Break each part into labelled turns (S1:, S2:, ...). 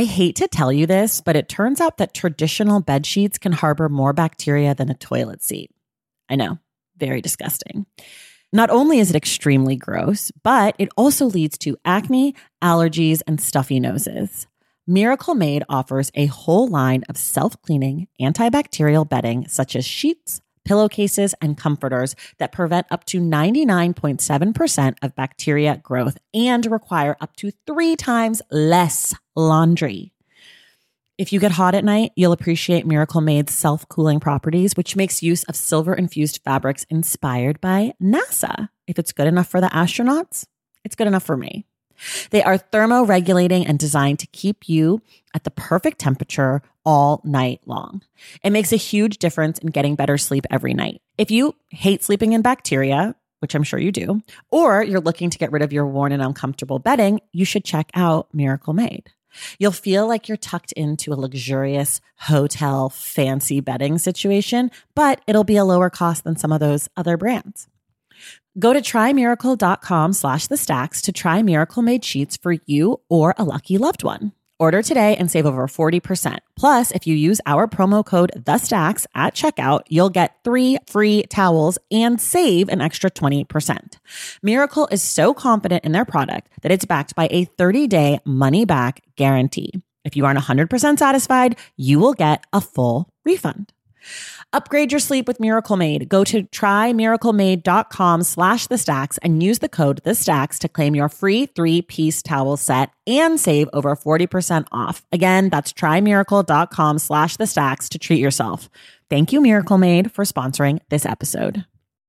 S1: I hate to tell you this, but it turns out that traditional bed sheets can harbor more bacteria than a toilet seat. I know, very disgusting. Not only is it extremely gross, but it also leads to acne, allergies, and stuffy noses. Miracle Made offers a whole line of self-cleaning antibacterial bedding such as sheets, pillowcases, and comforters that prevent up to 99.7% of bacteria growth and require up to 3 times less laundry. If you get hot at night, you'll appreciate Miracle Made's self-cooling properties, which makes use of silver-infused fabrics inspired by NASA. If it's good enough for the astronauts, it's good enough for me. They are thermoregulating and designed to keep you at the perfect temperature all night long. It makes a huge difference in getting better sleep every night. If you hate sleeping in bacteria, which I'm sure you do, or you're looking to get rid of your worn and uncomfortable bedding, you should check out Miracle Made. You'll feel like you're tucked into a luxurious hotel fancy bedding situation, but it'll be a lower cost than some of those other brands. Go to trymiracle.com/thestacks to try Miracle Made sheets for you or a lucky loved one. Order today and save over 40%. Plus, if you use our promo code THESTACKS at checkout, you'll get 3 free towels and save an extra 20%. Miracle is so confident in their product that it's backed by a 30-day money-back guarantee. If you aren't 100% satisfied, you will get a full refund. Upgrade your sleep with Miracle Made. Go to trymiraclemade.com/thestacks and use the code THESTACKS to claim your free 3-piece towel set and save over 40% off. Again, that's trymiracle.com/thestacks to treat yourself. Thank you, Miracle Made, for sponsoring this episode.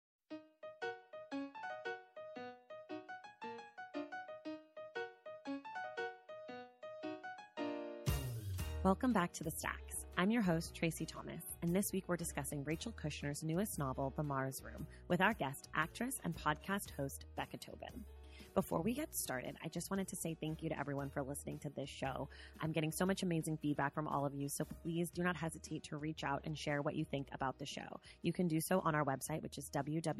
S1: Welcome back to The Stacks. I'm your host, Tracy Thomas, and this week we're discussing Rachel Kushner's newest novel, The Mars Room, with our guest, actress and podcast host, Becca Tobin. Before we get started, I just wanted to say thank you to everyone for listening to this show. I'm getting so much amazing feedback from all of you, so please do not hesitate to reach out and share what you think about the show. You can do so on our website, which is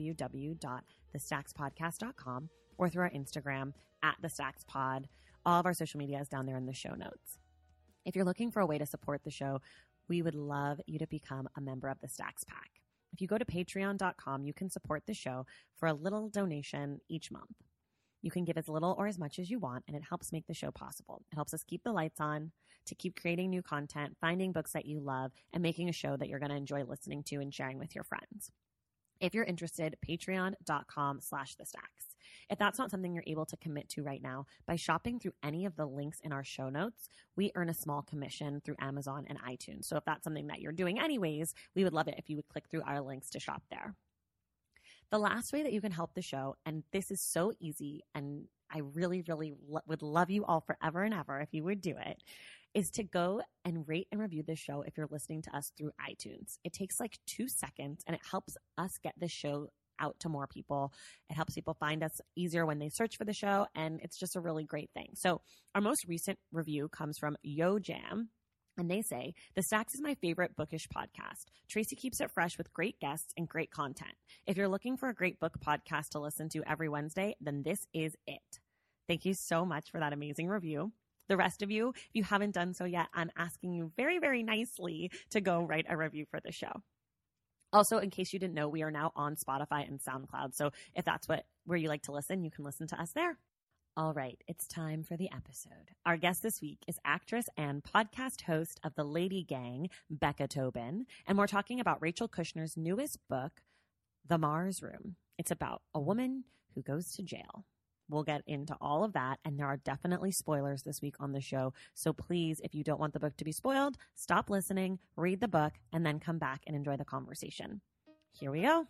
S1: www.thestackspodcast.com, or through our Instagram, @thestackspod. All of our social media is down there in the show notes. If you're looking for a way to support the show, we would love you to become a member of the Stacks Pack. If you go to patreon.com, you can support the show for a little donation each month. You can give as little or as much as you want, and it helps make the show possible. It helps us keep the lights on, to keep creating new content, finding books that you love, and making a show that you're going to enjoy listening to and sharing with your friends. If you're interested, patreon.com/thestacks. If that's not something you're able to commit to right now, by shopping through any of the links in our show notes, we earn a small commission through Amazon and iTunes. So if that's something that you're doing anyways, we would love it if you would click through our links to shop there. The last way that you can help the show, and this is so easy, and I really, really would love you all forever and ever if you would do it, is to go and rate and review this show if you're listening to us through iTunes. It takes like 2 seconds, and it helps us get this show out to more people. It helps people find us easier when they search for the show, and it's just a really great thing. So our most recent review comes from Yo Jam, and they say, "The Stacks is my favorite bookish podcast. Tracy keeps it fresh with great guests and great content. If you're looking for a great book podcast to listen to every Wednesday, then this is it." Thank you so much for that amazing review. The rest of you, if you haven't done so yet, I'm asking you very, very nicely to go write a review for the show. Also, in case you didn't know, we are now on Spotify and SoundCloud. So if that's where you like to listen, you can listen to us there. All right, it's time for the episode. Our guest this week is actress and podcast host of The Lady Gang, Becca Tobin. And we're talking about Rachel Kushner's newest book, The Mars Room. It's about a woman who goes to jail. We'll get into all of that, and there are definitely spoilers this week on the show. So please, if you don't want the book to be spoiled, stop listening, read the book, and then come back and enjoy the conversation. Here we go.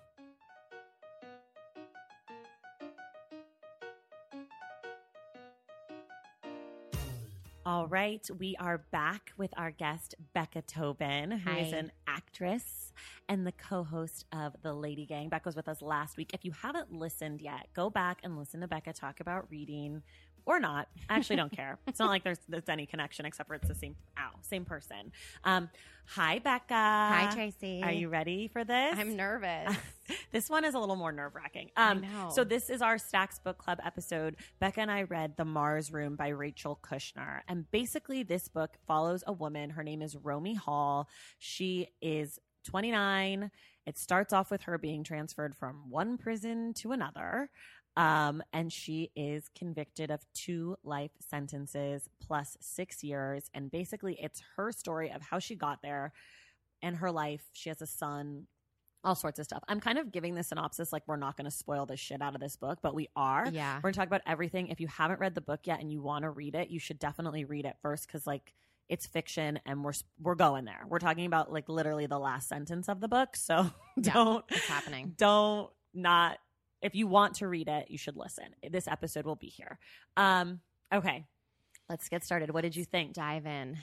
S1: All right, we are back with our guest, Becca Tobin, who is an actress and the co-host of The Lady Gang. Becca was with us last week. If you haven't listened yet, go back and listen to Becca talk about reading. or not. I actually don't care. It's not like there's any connection except for it's the same person. Hi, Becca.
S2: Hi, Tracy.
S1: Are you ready for this?
S2: I'm nervous.
S1: This one is a little more nerve-wracking.
S2: I know.
S1: So this is our Stacks Book Club episode. Becca and I read The Mars Room by Rachel Kushner. And basically this book follows a woman. Her name is Romy Hall. She is 29. It starts off with her being transferred from one prison to another. And she is convicted of 2 life sentences plus 6 years. And basically it's her story of how she got there and her life. She has a son, all sorts of stuff. I'm kind of giving the synopsis like we're not going to spoil the shit out of this book, but we are.
S2: Yeah.
S1: We're going to talk about everything. If you haven't read the book yet and you want to read it, you should definitely read it first because like it's fiction and we're going there. We're talking about like literally the last sentence of the book. So
S2: it's happening.
S1: If you want to read it, you should listen. This episode will be here. Okay, let's get started. What did you think?
S2: Dive in.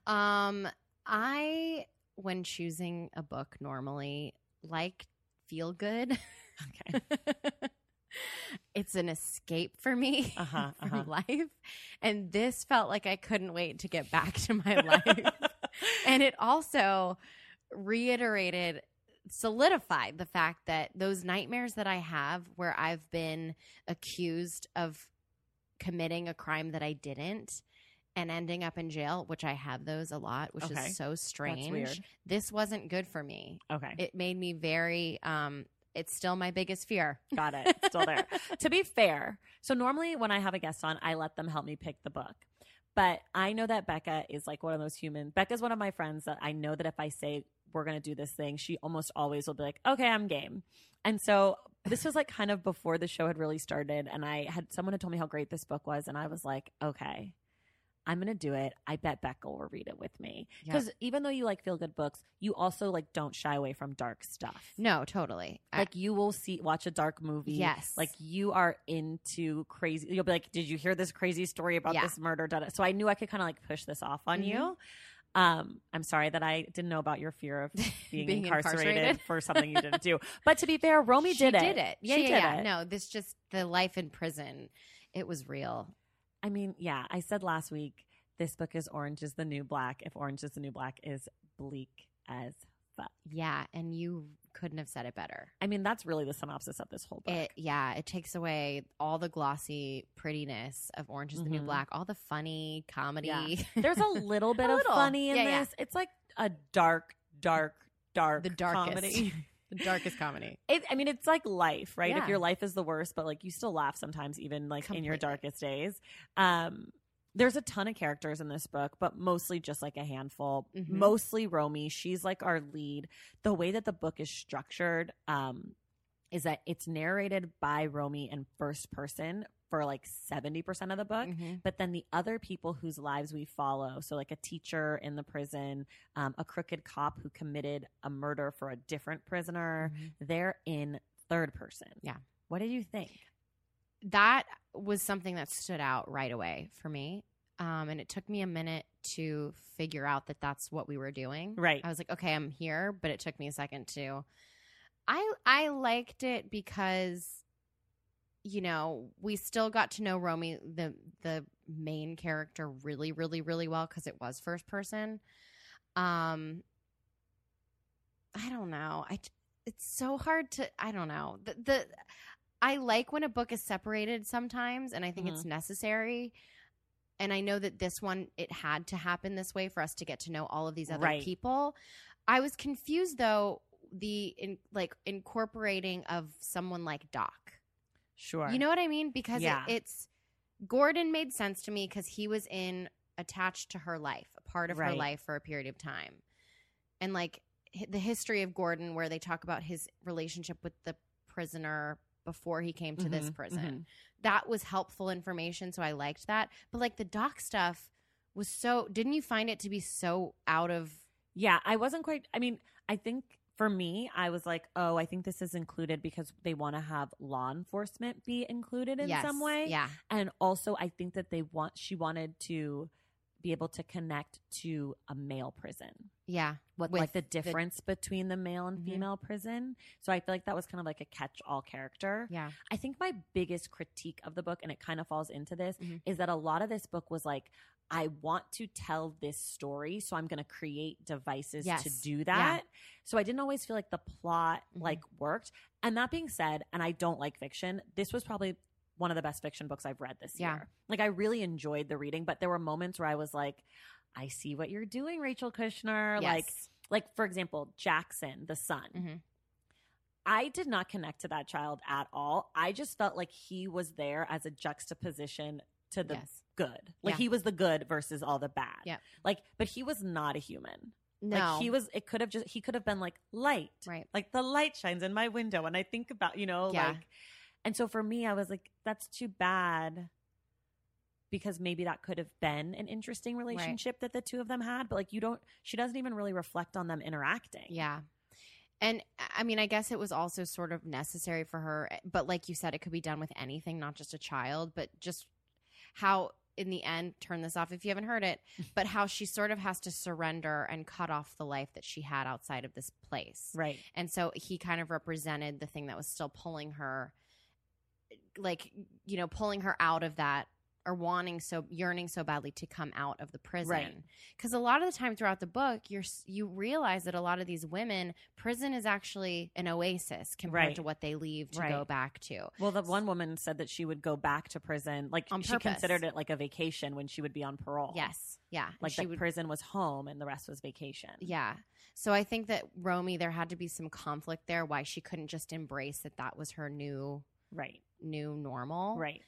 S2: When choosing a book normally, like feel good.
S1: Okay.
S2: It's an escape for me from life. And this felt like I couldn't wait to get back to my life. And it also solidified the fact that those nightmares that I have where I've been accused of committing a crime that I didn't and ending up in jail, which I have those a lot, which is so strange.
S1: That's weird.
S2: This wasn't good for me.
S1: Okay.
S2: It made me very it's still my biggest fear.
S1: Got it. It's still there. To be fair, so normally when I have a guest on, I let them help me pick the book. But I know that Becca is like one of those humans. Becca's one of my friends that I know that if I say we're going to do this thing, she almost always will be like, okay, I'm game. And so this was like kind of before the show had really started. And someone had told me how great this book was. And I was like, okay, I'm going to do it. I bet Becca will read it with me. Because even though you like feel good books, you also like don't shy away from dark stuff.
S2: No, totally.
S1: Like you will watch a dark movie.
S2: Yes.
S1: Like you are into crazy. You'll be like, did you hear this crazy story about this murder? So I knew I could kind of like push this off on you. I'm sorry that I didn't know about your fear of being incarcerated for something you didn't do. But to be fair, Romy did it.
S2: Yeah. No, this just the life in prison. It was real.
S1: I mean, yeah, I said last week, this book is Orange is the New Black. If Orange is the New Black is bleak as fuck.
S2: Yeah, and you couldn't have said it better.
S1: I mean, that's really the synopsis of this whole book.
S2: It takes away all the glossy prettiness of Orange is the New Black, all the funny comedy. Yeah.
S1: There's a little bit of funny in this. Yeah. It's like a dark
S2: the darkest
S1: comedy.
S2: The darkest comedy.
S1: It's like life, right?
S2: Yeah.
S1: If your life is the worst, but like you still laugh sometimes, even like in your darkest days. There's a ton of characters in this book, but mostly just like a handful. Mostly Romy. She's like our lead. The way that the book is structured is that it's narrated by Romy in first person for like 70% of the book. But then the other people whose lives we follow, so like a teacher in the prison, a crooked cop who committed a murder for a different prisoner, they're in third person.
S2: Yeah.
S1: What did you think?
S2: That was something that stood out right away for me. And it took me a minute to figure out that that's what we were doing.
S1: Right.
S2: I was like, okay, I'm here, but it took me a second to. I liked it because, you know, we still got to know Romy, the main character, really, really, really well because it was first person. I don't know. It's so hard to. I don't know. I like when a book is separated sometimes, and I think it's necessary. And I know that this one, it had to happen this way for us to get to know all of these other people. I was confused though. Incorporating of someone like Doc.
S1: Sure.
S2: You know what I mean? Because it's Gordon made sense to me because he was attached to her life, a part of her life for a period of time. And like the history of Gordon where they talk about his relationship with the prisoner before he came to this prison. That was helpful information, so I liked that. But like the Doc stuff was didn't you find it to be so out of...
S1: Yeah, I wasn't quite... I mean, I think... For me, I was like, oh, I think this is included because they want to have law enforcement be included in some way.
S2: Yeah.
S1: And also I think that she wanted to be able to connect to a male prison.
S2: Yeah.
S1: What like the difference between the male and female prison. So I feel like that was kind of like a catch-all character.
S2: Yeah.
S1: I think my biggest critique of the book, and it kind of falls into this, is that a lot of this book was like, I want to tell this story, so I'm going to create devices to do that. Yeah. So I didn't always feel like the plot like worked. And that being said, and I don't like fiction, this was probably one of the best fiction books I've read this year. Like, I really enjoyed the reading, but there were moments where I was like, I see what you're doing, Rachel Kushner. Yes. Like for example, Jackson, the son. I did not connect to that child at all. I just felt like he was there as a juxtaposition to the good. Like he was the good versus all the bad. Yeah. Like, but he was not a human. No. Like he could have been like light. Right. Like the light shines in my window. And I think about, like, and so for me, I was like, that's too bad. Because maybe that could have been an interesting relationship that the two of them had. But like, she doesn't even really reflect on them interacting.
S2: Yeah. And I mean, I guess it was also sort of necessary for her. But like you said, it could be done with anything, not just a child, but just how in the end, turn this off if you haven't heard it, but how she sort of has to surrender and cut off the life that she had outside of this place.
S1: Right.
S2: And so he kind of represented the thing that was still pulling her, like, pulling her out of that, or yearning so badly to come out of the prison. Right. Because a lot of the time throughout the book, you realize that a lot of these women, prison is actually an oasis compared to what they leave to go back to.
S1: Well, the one woman said that she would go back to prison, like on purpose. She considered it like a vacation when she would be on parole.
S2: Yes. Yeah.
S1: Like prison was home and the rest was vacation.
S2: Yeah. So I think that Romy, there had to be some conflict there, why she couldn't just embrace that was her new normal.
S1: Right.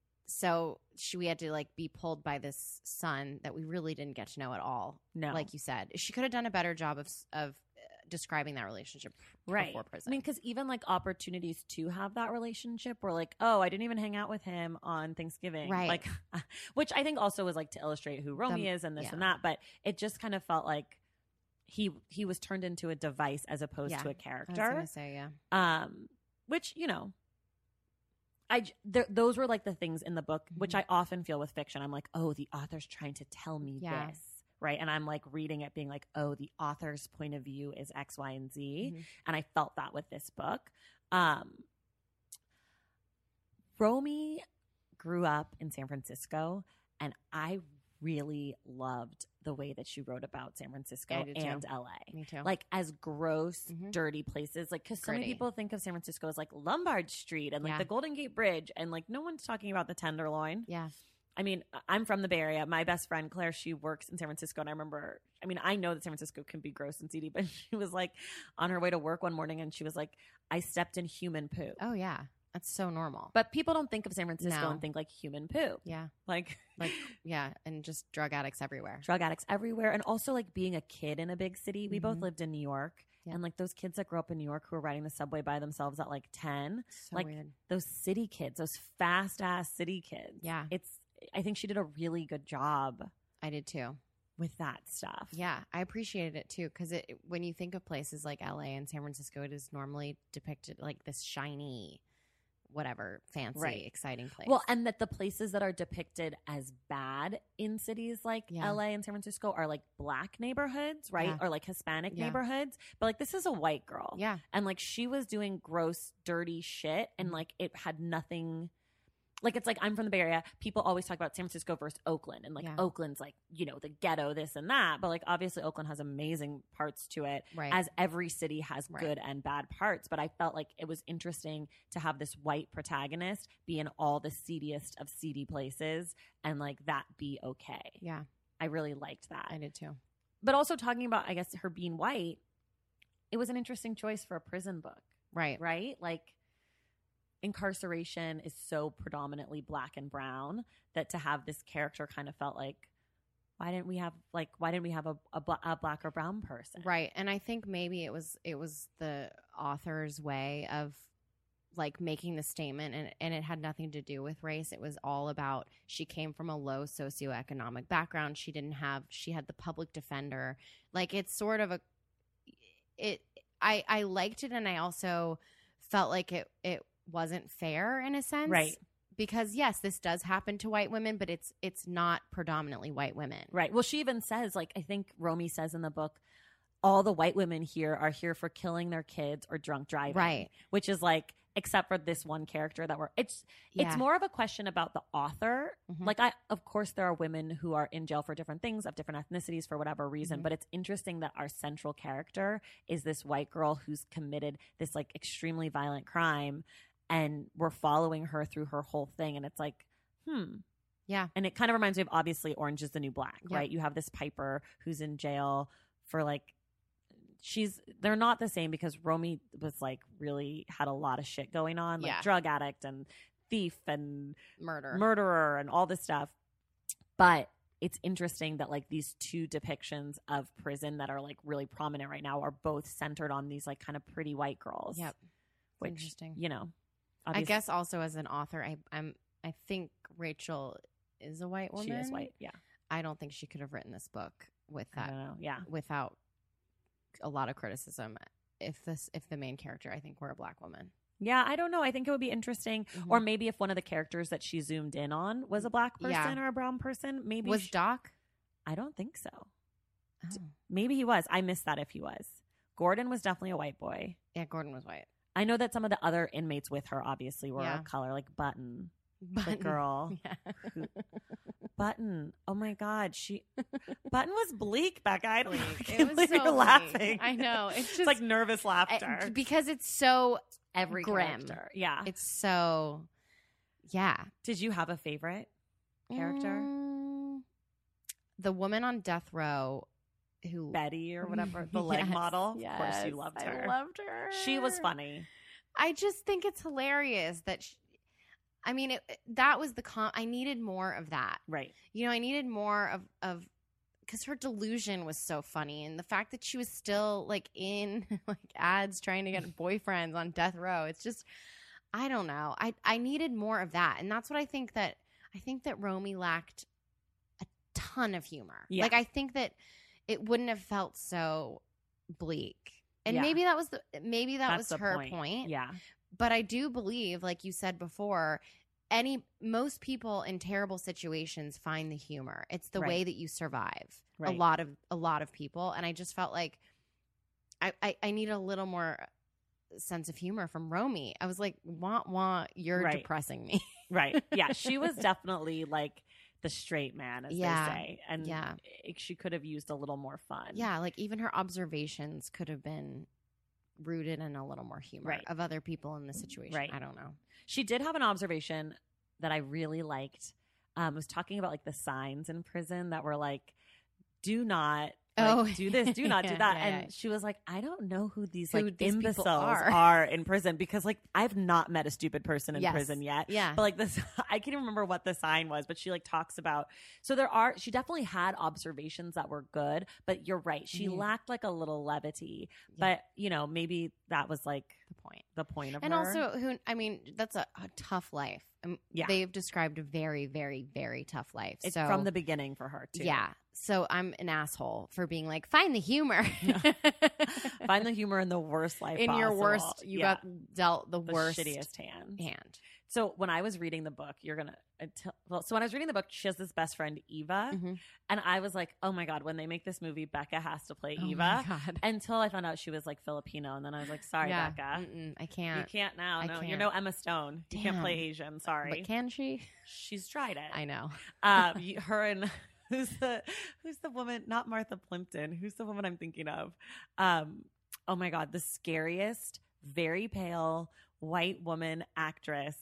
S2: So we had to like be pulled by this son that we really didn't get to know at all. No, like you said, she could have done a better job of describing that relationship before prison.
S1: I mean, because even like opportunities to have that relationship were like, oh, I didn't even hang out with him on Thanksgiving, right? Like, which I think also was like to illustrate who Romy is and this and that. But it just kind of felt like he was turned into a device as opposed to a character. I was
S2: gonna say,
S1: which those were like the things in the book, which I often feel with fiction. I'm like, oh, the author's trying to tell me this, right? And I'm like reading it being like, oh, the author's point of view is X, Y, and Z. And I felt that with this book. Romy grew up in San Francisco, and I really loved the way that she wrote about San Francisco and LA.
S2: Me too.
S1: Like as gross, dirty places. Like, because so many people think of San Francisco as like Lombard Street and like the Golden Gate Bridge, and like no one's talking about the Tenderloin.
S2: Yeah.
S1: I mean, I'm from the Bay Area. My best friend, Claire, she works in San Francisco. And I know that San Francisco can be gross and seedy, but she was like on her way to work one morning and she was like, I stepped in human poo.
S2: Oh, yeah. That's so normal.
S1: But people don't think of San Francisco and think like human poo.
S2: Yeah.
S1: Like,
S2: yeah. And just drug addicts everywhere.
S1: And also like being a kid in a big city. We both lived in New York. Yeah. And like those kids that grew up in New York who were riding the subway by themselves at like 10.
S2: So like weird.
S1: Those city kids, those fast ass city kids.
S2: Yeah.
S1: I think she did a really good job.
S2: I did too.
S1: With that stuff.
S2: Yeah, I appreciated it too, because when you think of places like LA and San Francisco, it is normally depicted like this shiny, whatever, fancy, exciting place.
S1: Well, and that the places that are depicted as bad in cities like LA and San Francisco are like black neighborhoods, right? Or like Hispanic neighborhoods. But like this is a white girl.
S2: Yeah.
S1: And like she was doing gross, dirty shit, and like it had nothing. Like, it's like, I'm from the Bay Area. People always talk about San Francisco versus Oakland. And, like, Oakland's, like, the ghetto, this and that. But, like, obviously, Oakland has amazing parts to it.
S2: Right.
S1: As every city has good and bad parts. But I felt like it was interesting to have this white protagonist be in all the seediest of seedy places. And, like, that be okay.
S2: Yeah.
S1: I really liked that.
S2: I did, too.
S1: But also talking about, I guess, her being white, it was an interesting choice for a prison book.
S2: Right.
S1: Right? Like, incarceration is so predominantly black and brown that to have this character kind of felt like, why didn't we have a black or brown person?
S2: Right. And I think maybe it was the author's way of like making the statement, and it had nothing to do with race. It was all about, she came from a low socioeconomic background. She had the public defender. Like, it's sort of I liked it, and I also felt like it wasn't fair in a sense.
S1: Right.
S2: because yes, this does happen to white women, but it's not predominantly white women.
S1: Right. Well, she even says, like, I think Romy says in the book, all the white women here are here for killing their kids or drunk driving.
S2: Right.
S1: Which is like, except for this one character that it's more of a question about the author.
S2: Mm-hmm.
S1: Like, of course there are women who are in jail for different things, of different ethnicities, for whatever reason,
S2: Mm-hmm.
S1: but it's interesting that our central character is this white girl who's committed this like extremely violent crime, and we're following her through her whole thing, and it's like,
S2: Yeah.
S1: And it kind of reminds me of, obviously, Orange is the New Black,
S2: Yep.
S1: right? You have this Piper who's in jail for like, they're not the same, because Romy was like really had a lot of shit going on, like drug addict and thief and murderer and all this stuff. But it's interesting that like these two depictions of prison that are like really prominent right now are both centered on these like kind of pretty white girls.
S2: Yep.
S1: Which,
S2: interesting.
S1: You know,
S2: I guess also as an author, I think Rachel is a white woman.
S1: She is white. Yeah.
S2: I don't think she could have written this book with that.
S1: I don't know. Yeah.
S2: Without a lot of criticism. If the main character, I think, were a black woman.
S1: Yeah, I don't know. I think it would be interesting.
S2: Mm-hmm.
S1: Or maybe if one of the characters that she zoomed in on was a black person or a brown person. Maybe
S2: was Doc?
S1: I don't think so.
S2: Oh.
S1: Maybe he was. I missed that if he was. Gordon was definitely a white boy.
S2: Yeah, Gordon was white.
S1: I know that some of the other inmates with her obviously were of color, like Button. The girl.
S2: Yeah.
S1: Button. Oh my God. Button was bleak, Becca. I don't
S2: It was so
S1: you're laughing.
S2: I know. It's just
S1: like nervous laughter.
S2: Because it's so
S1: every
S2: grim.
S1: Character. Yeah.
S2: It's so
S1: Did you have a favorite character?
S2: The woman on death row who
S1: Betty or whatever, the leg model. Of course you loved her.
S2: I loved her.
S1: She was funny.
S2: I just think it's hilarious that that was I needed more of that.
S1: Right.
S2: You know, I needed more of because her delusion was so funny, and the fact that she was still like in like ads trying to get boyfriends on death row. It's just, I don't know. I needed more of that, and that's what I think that Romy lacked a ton of humor.
S1: Yeah.
S2: Like I think that it wouldn't have felt so bleak, and maybe that was was her point.
S1: Yeah.
S2: But I do believe, like you said before, most people in terrible situations find the humor. It's the way that you survive.
S1: Right.
S2: A lot of people, and I just felt like I need a little more sense of humor from Romy. I was like, wah, you're depressing me.
S1: Right. Yeah, she was definitely like the straight man, as they say, and she could have used a little more fun.
S2: Yeah, like even her observations could have been rooted in a little more humor of other people in the situation. Right. I don't know.
S1: She did have an observation that I really liked. Was talking about like the signs in prison that were like, do not do this, do not do that. And she was like, I don't know who these imbeciles are in prison, because like I've not met a stupid person in prison yet.
S2: Yeah.
S1: But like this, I can't even remember what the sign was, but she like talks about, she definitely had observations that were good, but you're right. She lacked like a little levity, but you know, maybe that was like the point of
S2: and
S1: her.
S2: Also that's a tough life. They've described a very, very, very tough life.
S1: It's from the beginning for her too.
S2: Yeah. So I'm an asshole for being like, find the humor.
S1: Find the humor in the worst life
S2: in
S1: possible.
S2: Your worst. You got dealt the worst,
S1: shittiest hand. So when I was reading the book, so when I was reading the book, she has this best friend, Eva.
S2: Mm-hmm.
S1: And I was like, oh my God, when they make this movie, Becca has to play Eva. Until I found out she was like Filipino. And then I was like, sorry, Becca.
S2: I can't.
S1: You can't now. No,
S2: can't.
S1: You're no Emma Stone. You can't play Asian. Sorry.
S2: But can she?
S1: She's tried it.
S2: I know.
S1: Her and... Who's the woman? Not Martha Plimpton. Who's the woman I'm thinking of? Oh my God, the scariest, very pale white woman actress.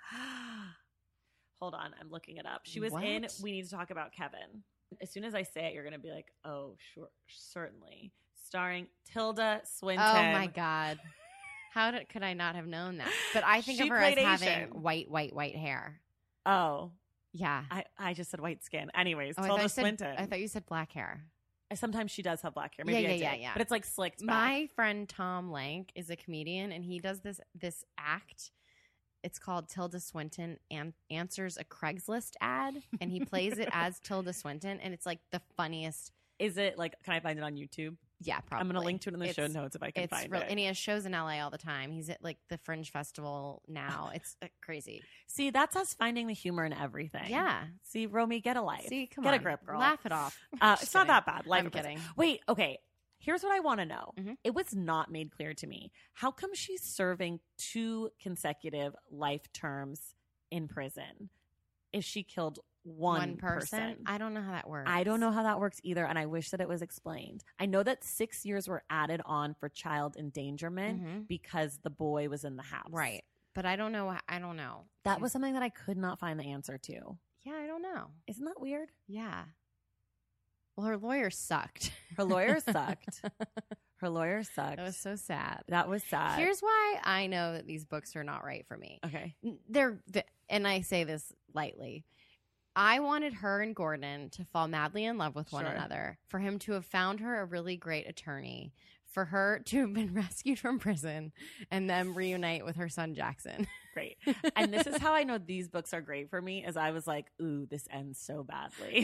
S1: Hold on, I'm looking it up. She was in We Need to Talk About Kevin. As soon as I say it, you're going to be like, oh, sure, certainly. Starring Tilda Swinton.
S2: Oh my God. How could I not have known that? But I think of her as having white hair.
S1: Oh.
S2: Yeah.
S1: I just said white skin. Anyways, Tilda Swinton.
S2: I thought you said black hair.
S1: Sometimes she does have black hair. Maybe I did. Yeah. But it's like slicked back.
S2: My friend Tom Lank is a comedian, and he does this act. It's called Tilda Swinton Answers a Craigslist Ad, and he plays it as Tilda Swinton, and it's like the funniest.
S1: Is it like, can I find it on YouTube?
S2: Yeah, probably.
S1: I'm going to link to it in the show notes if I can find it.
S2: And he has shows in LA all the time. He's at like the Fringe Festival now. It's crazy.
S1: See, that's us finding the humor in everything.
S2: Yeah.
S1: See, Romy, get a life.
S2: See, come
S1: on.
S2: Get
S1: a grip, girl.
S2: Laugh it off.
S1: It's not that bad.
S2: I'm kidding.
S1: Wait, okay. Here's what I want to know. Mm-hmm. It was not made clear to me. How come she's serving 2 consecutive life terms in prison if she killed one person?
S2: I don't know how that works.
S1: I don't know how that works either, and I wish that it was explained. I know that 6 years were added on for child endangerment because the boy was in the house.
S2: Right. But I don't know.
S1: That was something that I could not find the answer to.
S2: Yeah, I don't know.
S1: Isn't that weird?
S2: Yeah. Well, her lawyer sucked.
S1: Her lawyer sucked. Her lawyer sucked.
S2: That was so sad.
S1: That was sad.
S2: Here's why I know that these books are not right for me.
S1: Okay.
S2: And I say this lightly. I wanted her and Gordon to fall madly in love with one another, for him to have found her a really great attorney, for her to have been rescued from prison, and then reunite with her son Jackson.
S1: Great. And this is how I know these books are great for me, is I was like, ooh, this ends so badly.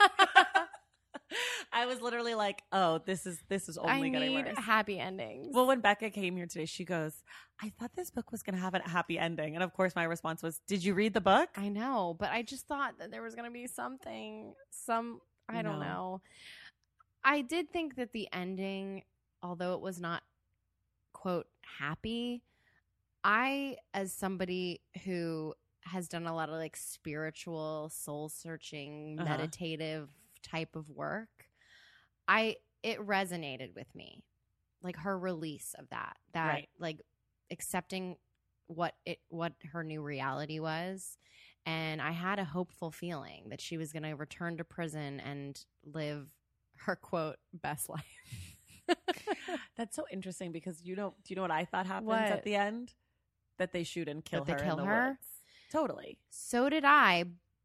S1: I was literally like, oh, this is only getting worse.
S2: I need happy endings.
S1: Well, when Becca came here today, she goes, I thought this book was going to have a happy ending. And of course, my response was, did you read the book?
S2: I know, but I just thought that there was going to be something, I don't know. I did think that the ending, although it was not, quote, happy, I, as somebody who has done a lot of like spiritual, soul-searching, meditative type of work, it resonated with me, like her release of that right. Like accepting what her new reality was, and I had a hopeful feeling that she was going to return to prison and live her, quote, best life.
S1: That's so interesting, because do you know what I thought happens at the end? That they shoot and kill her in the woods. Totally.
S2: So did I.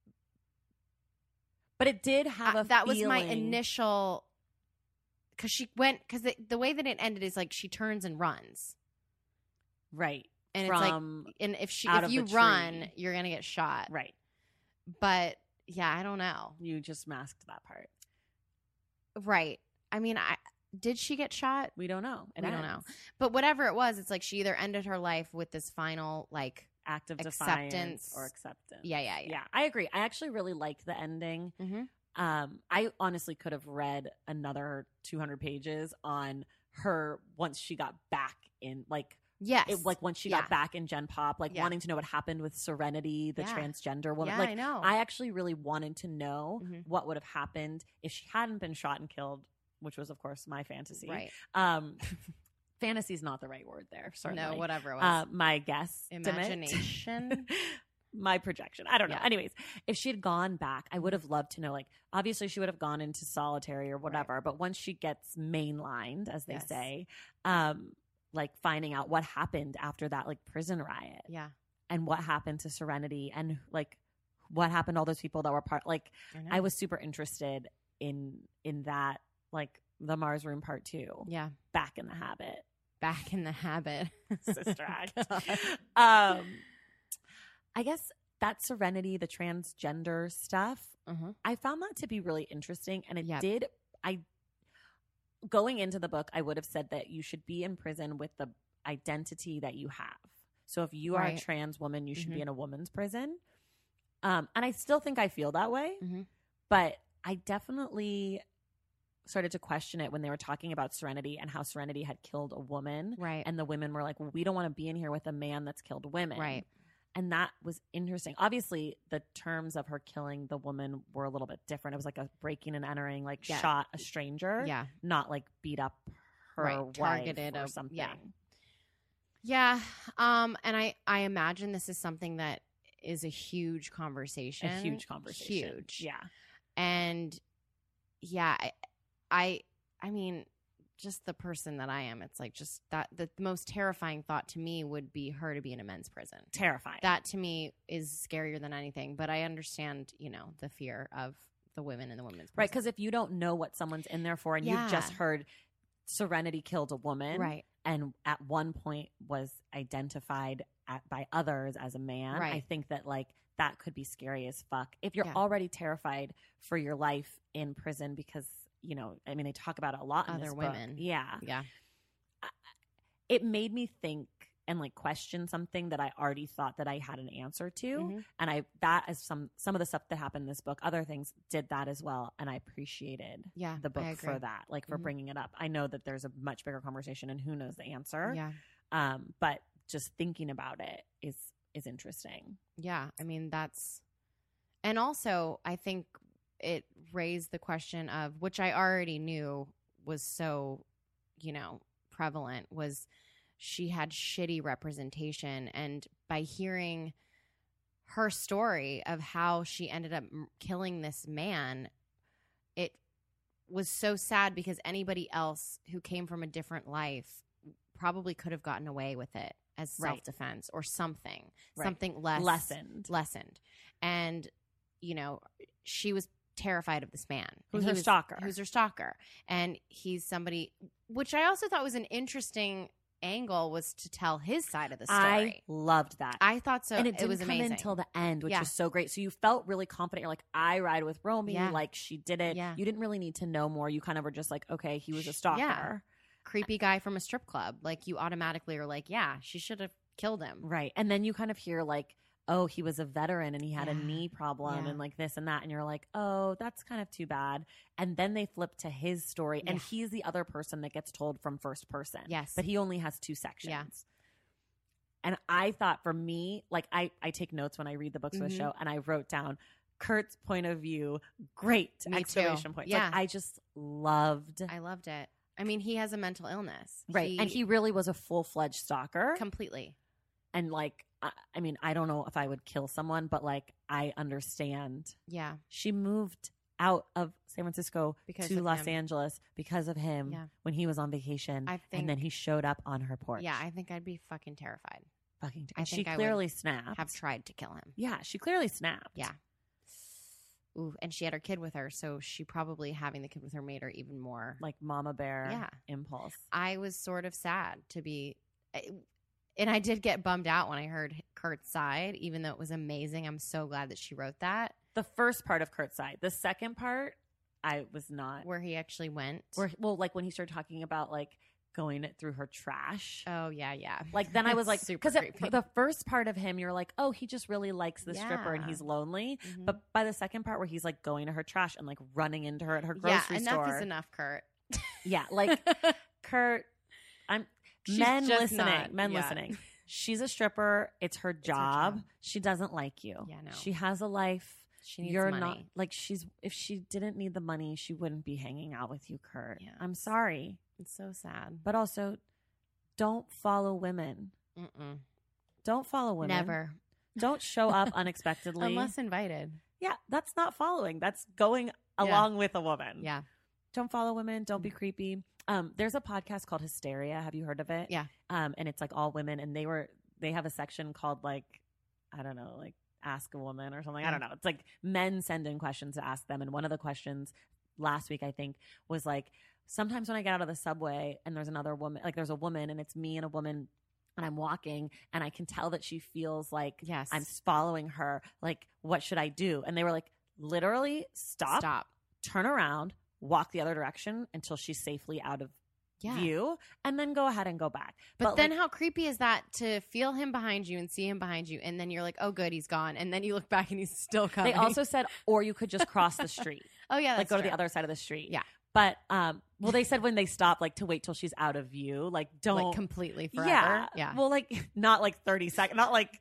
S1: But it did have
S2: that was my initial, because the way that it ended is like she turns and runs,
S1: right?
S2: And it's like, and if you run, you're gonna get shot,
S1: right?
S2: But yeah, I don't know.
S1: You just masked that part,
S2: right? I mean, did she get shot?
S1: We don't know.
S2: We don't know. But whatever it was, it's like she either ended her life with this final like
S1: act of acceptance or acceptance.
S2: Yeah.
S1: I agree. I actually really liked the ending.
S2: Mm-hmm.
S1: I honestly could have read another 200 pages on her once she got back in, like,
S2: yes,
S1: once she got back in Gen Pop, like wanting to know what happened with Serenity, the transgender woman.
S2: Yeah,
S1: like,
S2: I know.
S1: I actually really wanted to know what would have happened if she hadn't been shot and killed, which was, of course, my fantasy.
S2: Right.
S1: Fantasy is not the right word there. Certainly.
S2: No, whatever it was.
S1: My guess.
S2: Imagination.
S1: My projection. I don't know. Yeah. Anyways, if she had gone back, I would have loved to know, like, obviously she would have gone into solitary or whatever, right. But once she gets mainlined, as they say, like finding out what happened after that, like, prison riot.
S2: Yeah.
S1: And what happened to Serenity, and like what happened to all those people that were like, I was super interested in that, like, the Mars Room Part 2.
S2: Yeah.
S1: Back in the Habit.
S2: Back in the Habit.
S1: Sister Act. I guess that Serenity, the transgender stuff, I found that to be really interesting. And it going into the book, I would have said that you should be in prison with the identity that you have. So if you are a trans woman, you should be in a woman's prison. And I still think I feel that way. But I definitely started to question it when they were talking about Serenity and how Serenity had killed a woman.
S2: Right.
S1: And the women were like, well, we don't want to be in here with a man that's killed women.
S2: Right.
S1: And that was interesting. Obviously, the terms of her killing the woman were a little bit different. It was like a breaking and entering, like shot a stranger.
S2: Yeah.
S1: Not like beat up her wife
S2: targeted
S1: or something.
S2: Yeah. Yeah. And I imagine this is something that is a huge conversation.
S1: A huge conversation.
S2: Huge.
S1: Yeah.
S2: And yeah, I mean, just the person that I am, it's like just that the most terrifying thought to me would be her to be in a men's prison.
S1: Terrifying.
S2: That to me is scarier than anything. But I understand, the fear of the women in the women's prison.
S1: Right, because if you don't know what someone's in there for and you've just heard Serenity killed a woman.
S2: Right.
S1: And at one point was identified by others as a man.
S2: Right.
S1: I think that, like, that could be scary as fuck. If you're already terrified for your life in prison because you know, I mean, they talk about it a lot in
S2: Other
S1: this
S2: women.
S1: book. Yeah.
S2: Yeah.
S1: It made me think and like question something that I already thought that I had an answer to. And that is some of the stuff that happened in this book. Other things did that as well. And I appreciated the book for that, like for bringing it up. I know that there's a much bigger conversation and who knows the answer.
S2: Yeah.
S1: But just thinking about it is interesting.
S2: Yeah. I mean, and also I think it raised the question of, which I already knew was so, you know, prevalent, was she had shitty representation. And by hearing her story of how she ended up killing this man, it was so sad because anybody else who came from a different life probably could have gotten away with it as self-defense or something less lessened. And, you know, she was terrified of this man.
S1: Who's her
S2: stalker. And he's somebody, which I also thought was an interesting angle, was to tell his side of the story.
S1: I loved that.
S2: I thought so.
S1: And it
S2: was
S1: didn't
S2: amazing
S1: come until the end, which was so great. So you felt really confident. You're like, I ride with Romy. Like, she did it.
S2: Yeah.
S1: You didn't really need to know more. You kind of were just like, okay, he was a stalker.
S2: Yeah. Creepy guy from a strip club. Like, you automatically are like, yeah, she should have killed him.
S1: Right. And then you kind of hear like, oh, he was a veteran and he had a knee problem and like this and that. And you're like, oh, that's kind of too bad. And then they flip to his story and he's the other person that gets told from first person.
S2: Yes.
S1: But he only has 2 sections.
S2: Yeah.
S1: And I thought, for me, like I take notes when I read the books for the show, and I wrote down Kurt's point of view. Great.
S2: Me
S1: exclamation
S2: too.
S1: point.
S2: Yeah.
S1: Like, I just loved.
S2: I loved it. I mean, he has a mental illness.
S1: Right. And he really was a full-fledged stalker.
S2: Completely.
S1: And like, I mean, I don't know if I would kill someone, but like, I understand.
S2: Yeah.
S1: She moved out of San Francisco to Los
S2: him.
S1: Angeles because of him when he was on vacation. And then he showed up on her porch.
S2: Yeah, I think I'd be fucking terrified.
S1: She clearly snapped.
S2: Have tried to kill him.
S1: Yeah, she clearly snapped.
S2: Yeah. Ooh, and she had her kid with her, so she probably, having the kid with her, made her even more
S1: like mama bear impulse.
S2: I was sort of sad to be, and I did get bummed out when I heard Kurt's side, even though it was amazing. I'm so glad that she wrote that.
S1: The first part of Kurt's side. The second part, I was not.
S2: Where he actually went?
S1: Well, like when he started talking about like going through her trash.
S2: Oh, yeah, yeah.
S1: Like then I was like,
S2: because
S1: the first part of him, you're like, oh, he just really likes the stripper and he's lonely. Mm-hmm. But by the second part where he's like going to her trash and like running into her at her grocery store.
S2: Enough is enough, Kurt.
S1: Yeah, like Kurt, men listening. She's a stripper. It's her job. She doesn't like you.
S2: Yeah, no.
S1: She has a life.
S2: She needs money.
S1: Not like if she didn't need the money, she wouldn't be hanging out with you, Kurt.
S2: Yeah.
S1: I'm sorry.
S2: It's so sad.
S1: But also, don't follow women.
S2: Mm-mm.
S1: Don't follow women.
S2: Never.
S1: Don't show up unexpectedly.
S2: Unless invited.
S1: Yeah, that's not following. That's going along with a woman.
S2: Yeah.
S1: Don't follow women. Don't be creepy. There's a podcast called Hysteria. Have you heard of it?
S2: Yeah.
S1: And it's like all women, and they have a section called like, I don't know, like Ask a Woman or something. I don't know. It's like men send in questions to ask them. And one of the questions last week, I think, was like, sometimes when I get out of the subway and there's another woman, like there's a woman and it's me and a woman and I'm walking and I can tell that she feels like I'm following her. Like, what should I do? And they were like, literally stop, turn around, walk the other direction until she's safely out of view, and then go ahead and go back.
S2: But then like, how creepy is that to feel him behind you and see him behind you, and then you're like, oh, good, he's gone. And then you look back and he's still coming.
S1: They also said, or you could just cross the street.
S2: Oh, yeah.
S1: Like go to the other side of the street.
S2: Yeah.
S1: But, well, they said when they stop, like to wait till she's out of view, like don't.
S2: Like completely forever.
S1: Yeah. Well, like not like 30 seconds, not like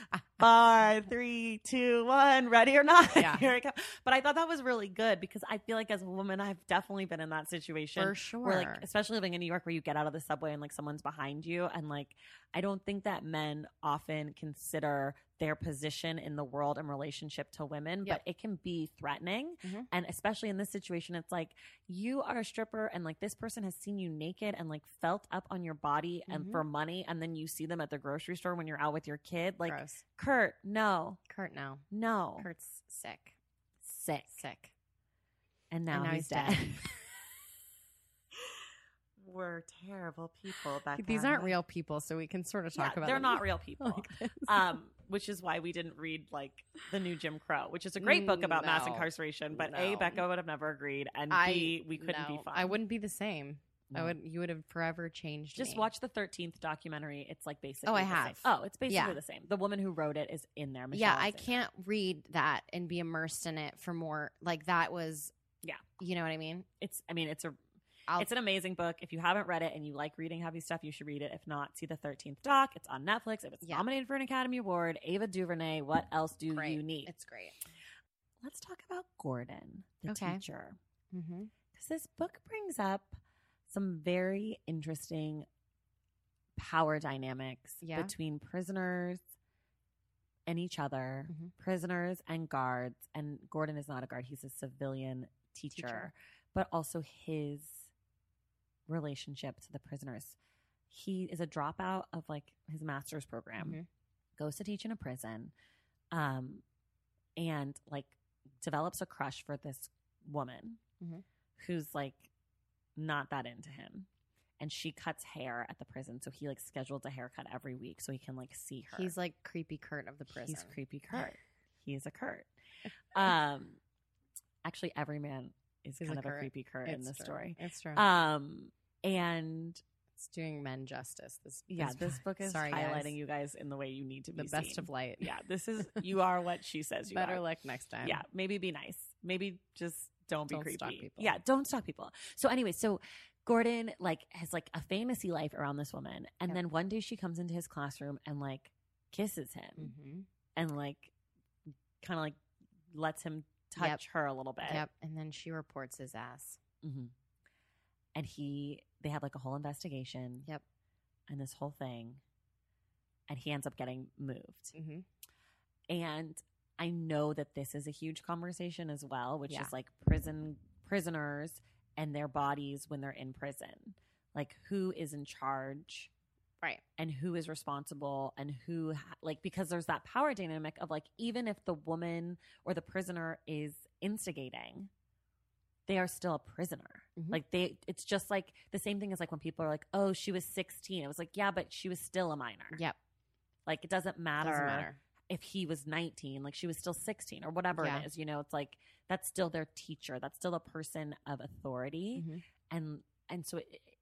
S1: 5, 3, 2, 1, ready or not?
S2: Yeah.
S1: Here it comes. But I thought that was really good because I feel like as a woman, I've definitely been in that situation.
S2: For sure.
S1: Where like, especially living in New York where you get out of the subway and like someone's behind you. And like, I don't think that men often consider their position in the world in relationship to women, but it can be threatening. Mm-hmm. And especially in this situation, it's like you are a stripper and like this person has seen you naked and like felt up on your body and for money. And then you see them at the grocery store when you're out with your kid. Like,
S2: gross.
S1: Kurt, no.
S2: Kurt, no.
S1: No.
S2: Kurt's sick.
S1: Sick.
S2: Sick.
S1: And now he's dead. were terrible people back then.
S2: These aren't real people, so we can sort of talk about
S1: they're
S2: them
S1: not real people. Which is why we didn't read like The New Jim Crow, which is a great book about mass incarceration. But A, Becca would have never agreed, and B, we couldn't be fun.
S2: I wouldn't be the same. No. You would have forever changed.
S1: Just
S2: me.
S1: watch the 13th documentary. It's like basically.
S2: Oh, I have.
S1: Oh, it's basically the same. The woman who wrote it is in there.
S2: Michelle I can't read that and be immersed in it for more. Like that was. Yeah. You know what I mean?
S1: It's an amazing book. If you haven't read it and you like reading heavy stuff, you should read it. If not, see the 13th doc. It's on Netflix. If it's nominated for an Academy Award, Ava DuVernay. What else do you need?
S2: It's great.
S1: Let's talk about Gordon, the teacher.
S2: Mm-hmm.
S1: Because this book brings up some very interesting power dynamics between prisoners and each other, prisoners and guards. And Gordon is not a guard. He's a civilian teacher. But also his relationship to the prisoners. He is a dropout of like his master's program, goes to teach in a prison, and like develops a crush for this woman who's like not that into him. And she cuts hair at the prison. So he like scheduled a haircut every week so he can like see her.
S2: He's like creepy Kurt of the prison.
S1: He's creepy Kurt. He's a Kurt. Actually, every man is kind of a creepy Kurt in this story.
S2: It's true.
S1: And
S2: it's doing men justice. This
S1: book is highlighting you guys in the way you need to be
S2: the best of light.
S1: Yeah, this is you are what she says you
S2: Better
S1: are.
S2: luck next time.
S1: Yeah, maybe be nice. Maybe just don't be creepy.
S2: Stalk people.
S1: Yeah, don't stalk people. So anyway, Gordon like has like a fantasy life around this woman, and then one day she comes into his classroom and like kisses him, and like kind of like lets him touch her a little bit.
S2: Yep. And then she reports his ass.
S1: And they have like a whole investigation.
S2: Yep.
S1: And this whole thing. And he ends up getting moved. And I know that this is a huge conversation as well, which is like prisoners and their bodies when they're in prison. Like who is in charge.
S2: Right.
S1: And who is responsible and who, like, because there's that power dynamic of like, even if the woman or the prisoner is instigating, they are still a prisoner. Like it's just like the same thing as like when people are like, oh, she was 16. It was like, yeah, but she was still a minor.
S2: Yep.
S1: Like it doesn't matter if he was 19, like she was still 16 or whatever it is, you know, it's like, that's still their teacher. That's still a person of authority. And so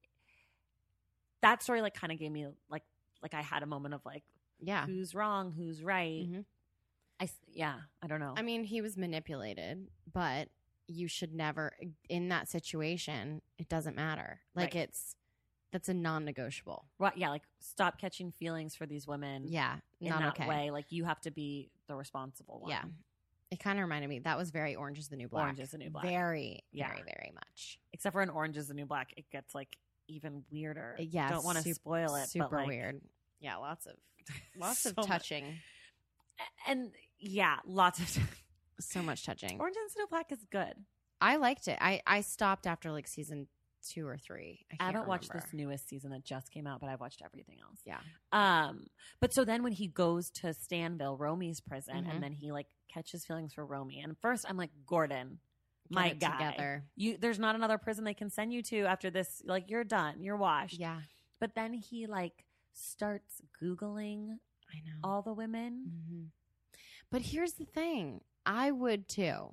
S1: that story like kind of gave me like I had a moment of like, who's wrong, who's right. I don't know.
S2: I mean, he was manipulated, but you should never in that situation. It doesn't matter. Like that's a non-negotiable.
S1: Right? Yeah. Like stop catching feelings for these women.
S2: Yeah,
S1: in that way. Like you have to be the responsible one.
S2: Yeah. It kind of reminded me. That was very Orange is the New Black.
S1: Orange is the New Black.
S2: Very, very, very much.
S1: Except for in Orange is the New Black, it gets like even weirder.
S2: Yeah,
S1: don't want to spoil it.
S2: Super
S1: but like,
S2: weird. Yeah, lots of
S1: so
S2: touching,
S1: and lots of
S2: so much touching.
S1: Orange is the New Black is good.
S2: I liked it. I stopped after like season 2 or 3.
S1: I haven't watched this newest season that just came out, but I've watched everything else.
S2: Yeah.
S1: But so then when he goes to Stanville, Romy's prison, and then he like catches feelings for Romy, and first I'm like, Gordon. My guy,
S2: together.
S1: There's not another prison they can send you to after this. Like you're done, you're washed.
S2: Yeah.
S1: But then he like starts Googling.
S2: I know
S1: all the women.
S2: But here's the thing: I would too.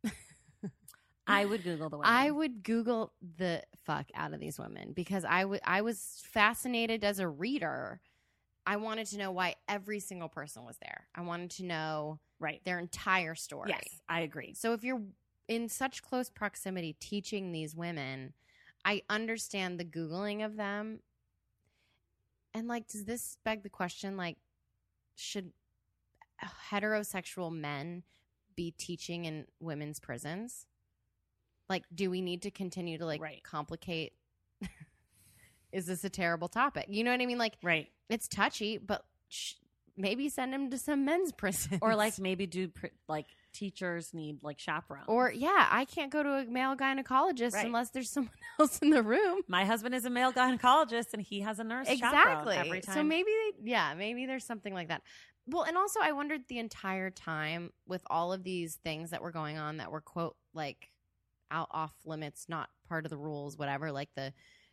S1: I would Google the women.
S2: I would Google the fuck out of these women because I was fascinated as a reader. I wanted to know why every single person was there. I wanted to know their entire story.
S1: Yes, I agree.
S2: So if you're in such close proximity teaching these women, I understand the Googling of them. And like, does this beg the question, like, should heterosexual men be teaching in women's prisons? Like, do we need to continue to like complicate? Is this a terrible topic? You know what I mean? Like, it's touchy, but maybe send him to some men's prisons.
S1: Or like maybe like teachers need like chaperones.
S2: Or I can't go to a male gynecologist unless there's someone else in the room.
S1: My husband is a male gynecologist and he has a nurse chaperone every time.
S2: So maybe maybe there's something like that. Well, and also I wondered the entire time with all of these things that were going on that were quote like out off limits, not part of the rules, whatever, like the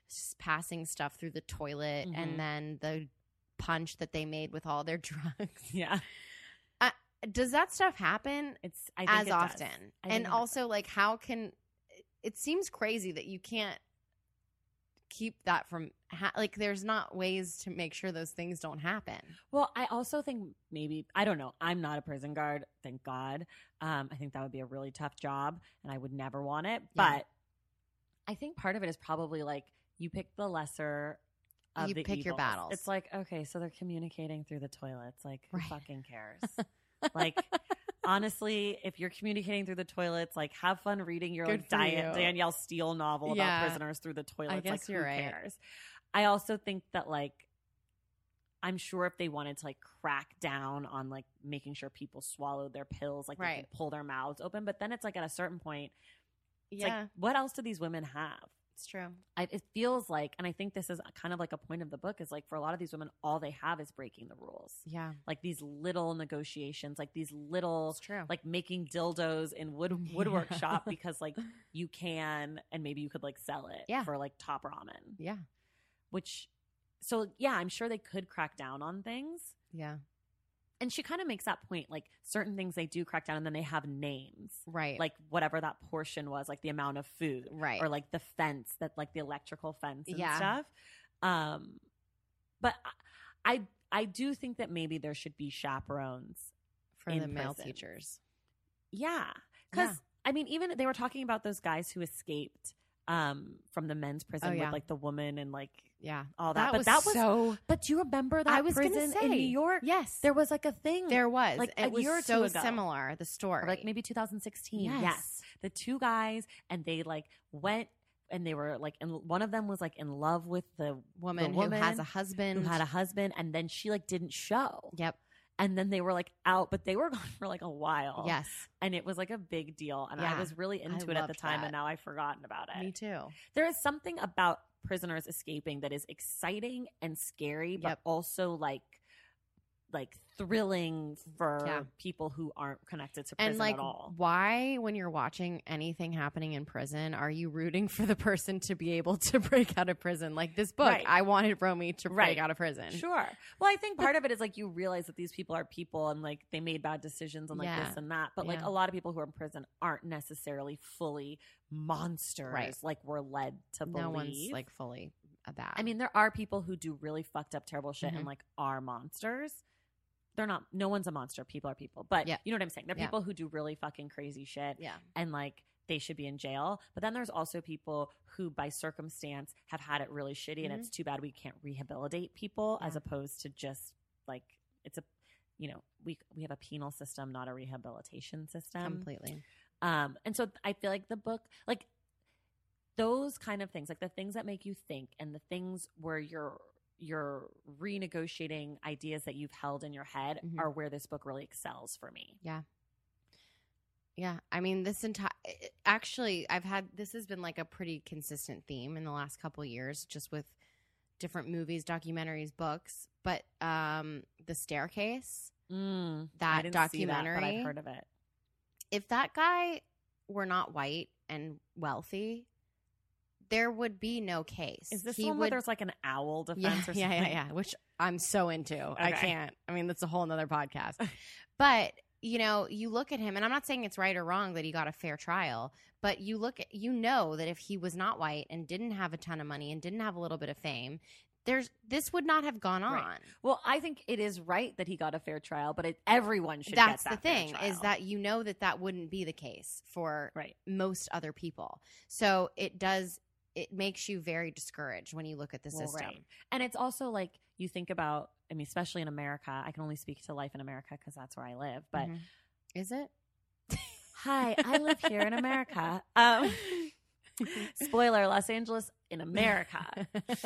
S2: passing stuff through the toilet,
S1: Mm-hmm.
S2: and then the punch that they made with all their drugs.
S1: Yeah.
S2: Does that stuff happen
S1: I think
S2: as
S1: it
S2: often?
S1: does.
S2: And also, like, how can it seems crazy that you can't keep that from like there's not ways to make sure those things don't happen.
S1: Well, I also think maybe, I don't know, I'm not a prison guard, thank God. I think that would be a really tough job and I would never want it.
S2: Yeah.
S1: But I think part of it is probably like you pick the lesser of
S2: You
S1: the
S2: pick your
S1: evils.
S2: battles.
S1: It's like, okay, so they're communicating through the toilets. Like, who
S2: Right.
S1: fucking cares? Like, honestly, if you're communicating through the toilets, like, have fun reading your
S2: Good
S1: like
S2: for
S1: Danielle Steele novel
S2: Yeah.
S1: about prisoners through the toilets.
S2: I guess
S1: like,
S2: you're
S1: who
S2: right.
S1: cares? I also think that, like, I'm sure if they wanted to like crack down on like making sure people swallowed their pills, like they
S2: Right.
S1: could pull their mouths open. But then it's like at a certain point, it's
S2: Yeah,
S1: like, what else do these women have?
S2: it's true.
S1: It feels like, and I think this is kind of like a point of the book, is like for a lot of these women, all they have is breaking the rules.
S2: Yeah,
S1: Like these little negotiations, like these little,
S2: it's true.
S1: like making dildos in woodwork shop because like you can, and maybe you could like sell it
S2: Yeah.
S1: for like top ramen.
S2: Yeah,
S1: Which, so yeah, I'm sure they could crack down on things.
S2: yeah,
S1: And she kind of makes that point, like certain things they do crack down and then they have names.
S2: right.
S1: Like whatever that portion was, like the amount of food.
S2: right.
S1: Or like the fence, that like the electrical fence and
S2: Yeah.
S1: stuff. But I do think that maybe there should be chaperones
S2: for
S1: in
S2: the male
S1: prison.
S2: teachers.
S1: Yeah. Because
S2: Yeah.
S1: I mean, even they were talking about those guys who escaped from the men's prison
S2: Oh, yeah.
S1: with like the woman and like
S2: Yeah,
S1: all that.
S2: was
S1: But that was
S2: so.
S1: But do you remember that
S2: I was gonna
S1: prison
S2: say,
S1: in New York?
S2: Yes,
S1: There was like a thing.
S2: there was.
S1: like,
S2: it
S1: a
S2: was
S1: year or
S2: so
S1: two ago.
S2: similar. The story,
S1: Or like maybe 2016.
S2: Yes.
S1: Yes. The two guys, and they like went and they were like, and one of them was like in love with the
S2: woman
S1: woman
S2: who has a husband.
S1: who had a husband, and then she like didn't show.
S2: Yep.
S1: And then they were like out, but they were gone for like a while.
S2: Yes.
S1: And it was like a big deal. And
S2: Yeah.
S1: I was really into it at the
S2: loved
S1: time,
S2: that.
S1: and now I've forgotten about it.
S2: Me too.
S1: There is something about prisoners escaping that is exciting and scary, but
S2: Yep.
S1: also like thrilling for
S2: Yeah.
S1: people who aren't connected to prison
S2: And like,
S1: at all.
S2: why, when you're watching anything happening in prison, are you rooting for the person to be able to break out of prison? Like this book,
S1: Right.
S2: I wanted Romy to break
S1: Right.
S2: out of prison.
S1: Sure. Well, I think part of it is like you realize that these people are people and like they made bad decisions and like
S2: Yeah.
S1: this and that. But like
S2: Yeah.
S1: a lot of people who are in prison aren't necessarily fully monsters
S2: Right.
S1: like we're led to believe.
S2: No one's like fully a bad.
S1: I mean, there are people who do really fucked up, terrible shit
S2: Mhm.
S1: and like are monsters. They're not, no one's a monster. People are people. But
S2: Yeah.
S1: you know what I'm saying? There are
S2: Yeah.
S1: people who do really fucking crazy shit
S2: yeah,
S1: and like they should be in jail. But then there's also people who by circumstance have had it really shitty and
S2: Mhm.
S1: it's too bad we can't rehabilitate people as
S2: Yeah.
S1: opposed to just like, it's a, you know, we have a penal system, not a rehabilitation system.
S2: completely.
S1: And so I feel like the book, like those kind of things, like the things that make you think and the things where you're renegotiating ideas that you've held in your head
S2: Mhm.
S1: are where this book really excels for me.
S2: Yeah, I mean, this entire actually, this has been like a pretty consistent theme in the last couple of years, just with different movies, documentaries, books. But The Staircase,
S1: I
S2: that
S1: didn't
S2: documentary,
S1: see that, but I've heard of it.
S2: if that guy were not white and wealthy, there would be no case.
S1: Is this the one where there's like an owl defense
S2: yeah,
S1: or something?
S2: yeah, which I'm so into. I
S1: Okay.
S2: can't. I mean, that's a whole nother podcast. But, you know, you look at him, and I'm not saying it's right or wrong that he got a fair trial, but you look at, you know, that if he was not white and didn't have a ton of money and didn't have a little bit of fame, this would not have gone on.
S1: Right. Well, I think it is right that he got a fair trial, but everyone should
S2: That's
S1: get that
S2: the thing,
S1: fair trial.
S2: is that you know that wouldn't be the case for
S1: Right.
S2: most other people. So it makes you very discouraged when you look at the
S1: Well,
S2: system.
S1: right. And it's also like you think about, I mean, especially in America, I can only speak to life in America because that's where I live. But
S2: Mhm. Is it?
S1: hi, I live here in America. Spoiler, Los Angeles in America.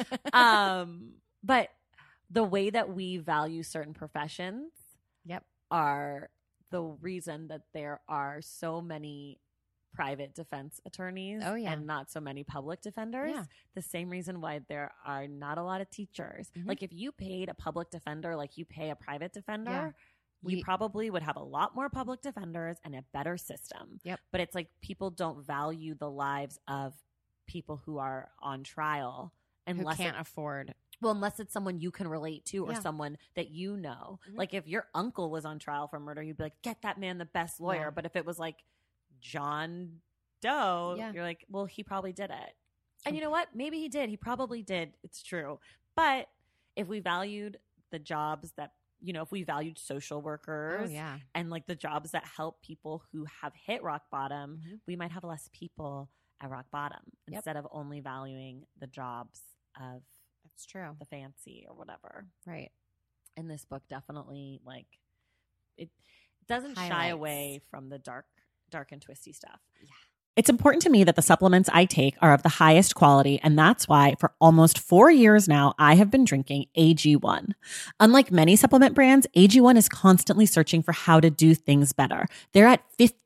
S1: But the way that we value certain professions
S2: Yep.
S1: are the reason that there are so many private defense attorneys
S2: Oh, yeah.
S1: and not so many public defenders.
S2: Yeah.
S1: The same reason why there are not a lot of teachers.
S2: Mhm.
S1: Like if you paid a public defender like you pay a private defender,
S2: Yeah.
S1: you
S2: We-
S1: probably would have a lot more public defenders and a better system.
S2: Yep.
S1: But it's like people don't value the lives of people who are on trial unless
S2: who can't afford.
S1: Well, unless it's someone you can relate to or someone that you know.
S2: Mm-hmm.
S1: Like if your uncle was on trial for murder, you'd be like, get that man the best lawyer.
S2: Yeah.
S1: But if it was like John Doe,
S2: Yeah.
S1: you're like, well, he probably did it. And you know what? Maybe he did. He probably did. It's true. But if we valued the jobs that, you know, if we valued social workers and like the jobs that help people who have hit rock bottom, we might have less people at rock bottom instead of only valuing the jobs of
S2: That's true.
S1: the fancy or whatever.
S2: Right.
S1: And this book definitely like it doesn't shy away from the dark and twisty stuff. Yeah. It's important to me that the supplements I take are of the highest quality, and that's why for almost 4 years now, I have been drinking AG1. Unlike many supplement brands, AG1 is constantly searching for how to do things better. They're at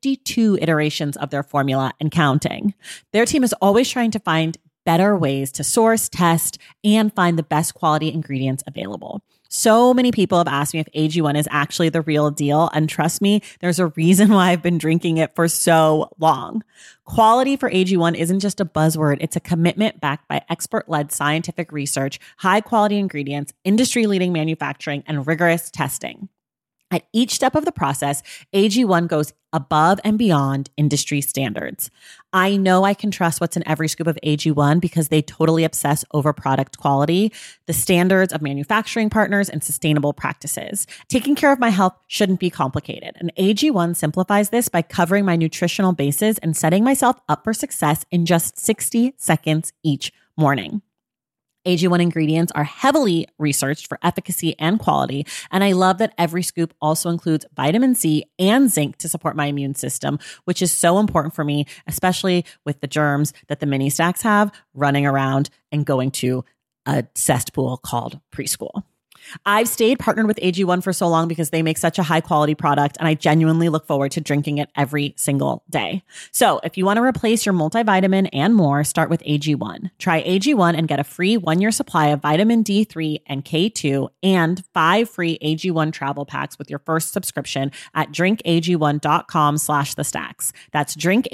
S1: 52 iterations of their formula and counting. Their team is always trying to find better ways to source, test, and find the best quality ingredients available. So many people have asked me if AG1 is actually the real deal. And trust me, there's a reason why I've been drinking it for so long. Quality for AG1 isn't just a buzzword. It's a commitment backed by expert-led scientific research, high-quality ingredients, industry-leading manufacturing, and rigorous testing. At each step of the process, AG1 goes above and beyond industry standards. I know I can trust what's in every scoop of AG1 because they totally obsess over product quality, the standards of manufacturing partners, and sustainable practices. Taking care of my health shouldn't be complicated, and AG1 simplifies this by covering my nutritional bases and setting myself up for success in just 60 seconds each morning. AG1 ingredients are heavily researched for efficacy and quality, and I love that every scoop also includes vitamin C and zinc to support my immune system, which is so important for me, especially with the germs that the mini stacks have running around and going to a cesspool called preschool. I've stayed partnered with AG1 for so long because they make such a high quality product, and I genuinely look forward to drinking it every single day. So if you want to replace your multivitamin and more, start with AG1. Try AG1 and get a free 1-year supply of vitamin D3 and K2 and 5 free AG1 travel packs with your first subscription at drinkag1.com/thestacks. That's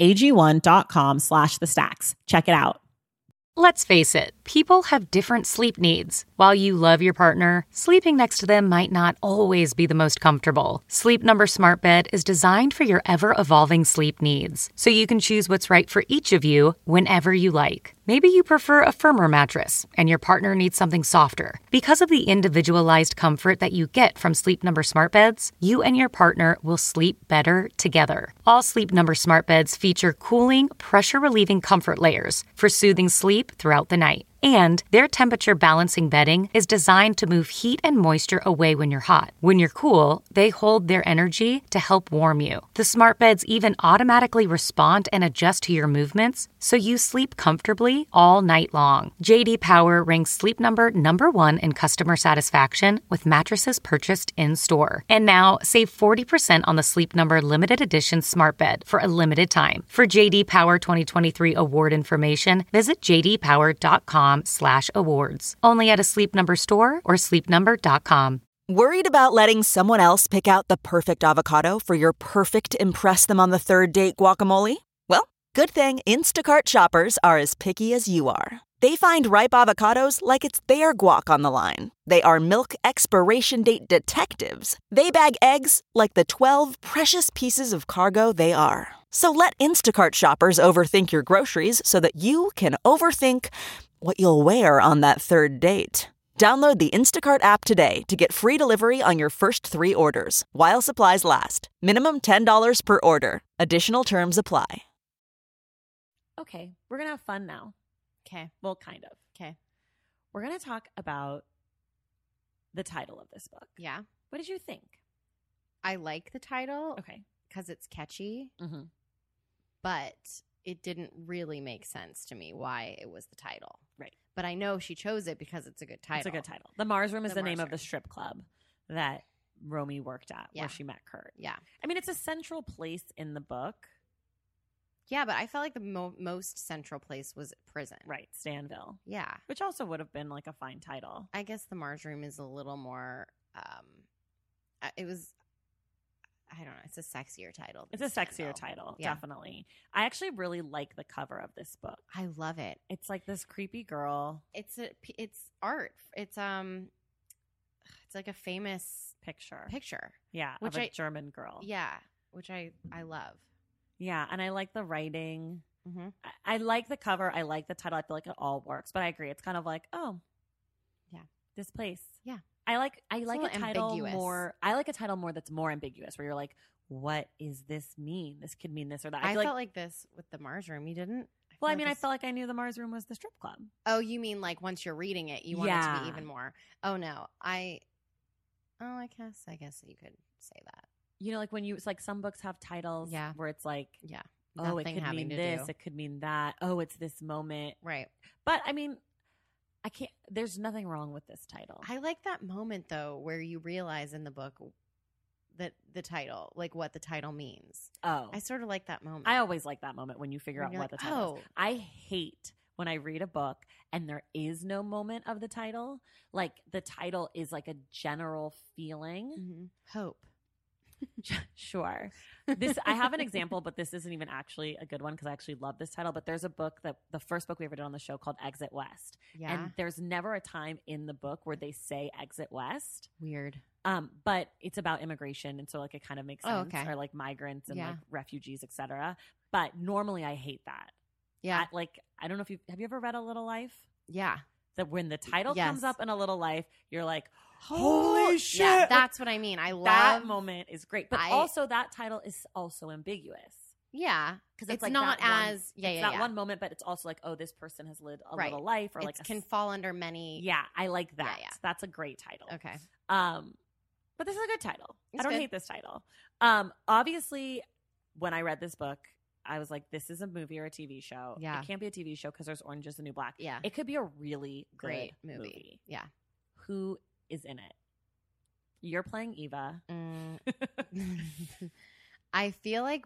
S1: drinkag1.com/thestacks. Check it out.
S3: Let's face it, people have different sleep needs. While you love your partner, sleeping next to them might not always be the most comfortable. Sleep Number Smart Bed is designed for your ever-evolving sleep needs, so you can choose what's right for each of you whenever you like. Maybe you prefer a firmer mattress and your partner needs something softer. Because of the individualized comfort that you get from Sleep Number Smart Beds, you and your partner will sleep better together. All Sleep Number Smart Beds feature cooling, pressure-relieving comfort layers for soothing sleep throughout the night. And their temperature balancing bedding is designed to move heat and moisture away when you're hot. When you're cool, they hold their energy to help warm you. The smart beds even automatically respond and adjust to your movements, so you sleep comfortably all night long. JD Power ranks Sleep Number #1 in customer satisfaction with mattresses purchased in-store. And now, save 40% on the Sleep Number limited edition smart bed for a limited time. For JD Power 2023 award information, visit jdpower.com/awards. Only at a Sleep Number store or sleepnumber.com.
S4: Worried about letting someone else pick out the perfect avocado for your perfect impress them on the third date guacamole? Well, good thing Instacart shoppers are as picky as you are. They find ripe avocados like it's their guac on the line. They are milk expiration date detectives. They bag eggs like the 12 precious pieces of cargo they are. So let Instacart shoppers overthink your groceries so that you can overthink what you'll wear on that third date. Download the Instacart app today to get free delivery on your first 3 orders, while supplies last. Minimum $10 per order. Additional terms apply.
S1: Okay, we're going to have fun now.
S2: Okay.
S1: Well, kind of.
S2: Okay.
S1: We're going to talk about the title of this book.
S2: Yeah.
S1: What did you think?
S2: I like the title.
S1: Okay.
S2: Because it's catchy.
S1: Mm-hmm.
S2: But it didn't really make sense to me why it was the title.
S1: Right.
S2: But I know she chose it because it's a good title.
S1: It's a good title. The Mars Room is the name of the strip club that Romy worked at where she met Kurt.
S2: Yeah.
S1: I mean, it's a central place in the book.
S2: Yeah, but I felt like the most central place was prison.
S1: Right. Stanville.
S2: Yeah.
S1: Which also would have been like a fine title.
S2: I guess the Mars Room is a little more, it was, I don't know. It's a sexier title.
S1: It's a sexier title, definitely. I actually really like the cover of this book.
S2: I love it.
S1: It's like this creepy girl.
S2: It's art. It's like a famous
S1: picture. Yeah,
S2: which
S1: of a German girl.
S2: Yeah, which I love.
S1: Yeah, and I like the writing.
S2: Mm-hmm.
S1: I like the cover. I like the title. I feel like it all works. But I agree. It's kind of like, oh,
S2: yeah,
S1: this place.
S2: Yeah.
S1: I like a title
S2: ambiguous.
S1: more. I like a title more that's more ambiguous, where you're like, what is this mean? This could mean this or that.
S2: I felt like this with the Mars Room. You didn't?
S1: I felt like I knew the Mars Room was the strip club.
S2: Oh, you mean like once you're reading it, you want it to be even more. Oh no, I guess you could say that.
S1: You know, like when it's like some books have titles where it's like, oh, it could mean this, it could mean that. Oh, it's this moment.
S2: Right.
S1: But I mean, there's nothing wrong with this title.
S2: I like that moment though, where you realize in the book that the title, like what the title means.
S1: Oh.
S2: I sort of like that moment.
S1: I always like that moment when you figure out what the title is. I hate when I read a book and there is no moment of the title. Like the title is like a general feeling.
S2: Mm-hmm. Hope.
S1: Sure. I have an example, but this isn't even actually a good one because I actually love this title. But there's a book the first book we ever did on the show called Exit West.
S2: Yeah.
S1: And there's never a time in the book where they say Exit West.
S2: Weird.
S1: But it's about immigration, and so like it kind of makes sense. Or like migrants and like refugees, etc. But normally I hate that.
S2: Yeah.
S1: I don't know if have you ever read A Little Life?
S2: Yeah.
S1: That when the title comes up in A Little Life, you're like,
S2: holy shit. Yeah, that's what I mean. I love
S1: that moment is great. But also that title is also ambiguous.
S2: Yeah.
S1: Because
S2: it's like not as
S1: one moment, but it's also like, oh, this person has lived a little life, or like
S2: can fall under many.
S1: Yeah, I like that. Yeah. That's a great title.
S2: Okay.
S1: But this is a good title. I don't hate this title.
S2: Obviously,
S1: when I read this book, I was like, this is a movie or a TV show.
S2: Yeah.
S1: It can't be a TV show because there's Orange is the New Black.
S2: Yeah.
S1: It could be a really
S2: great
S1: good movie.
S2: Yeah.
S1: Who is in it? You're playing Eva.
S2: I feel like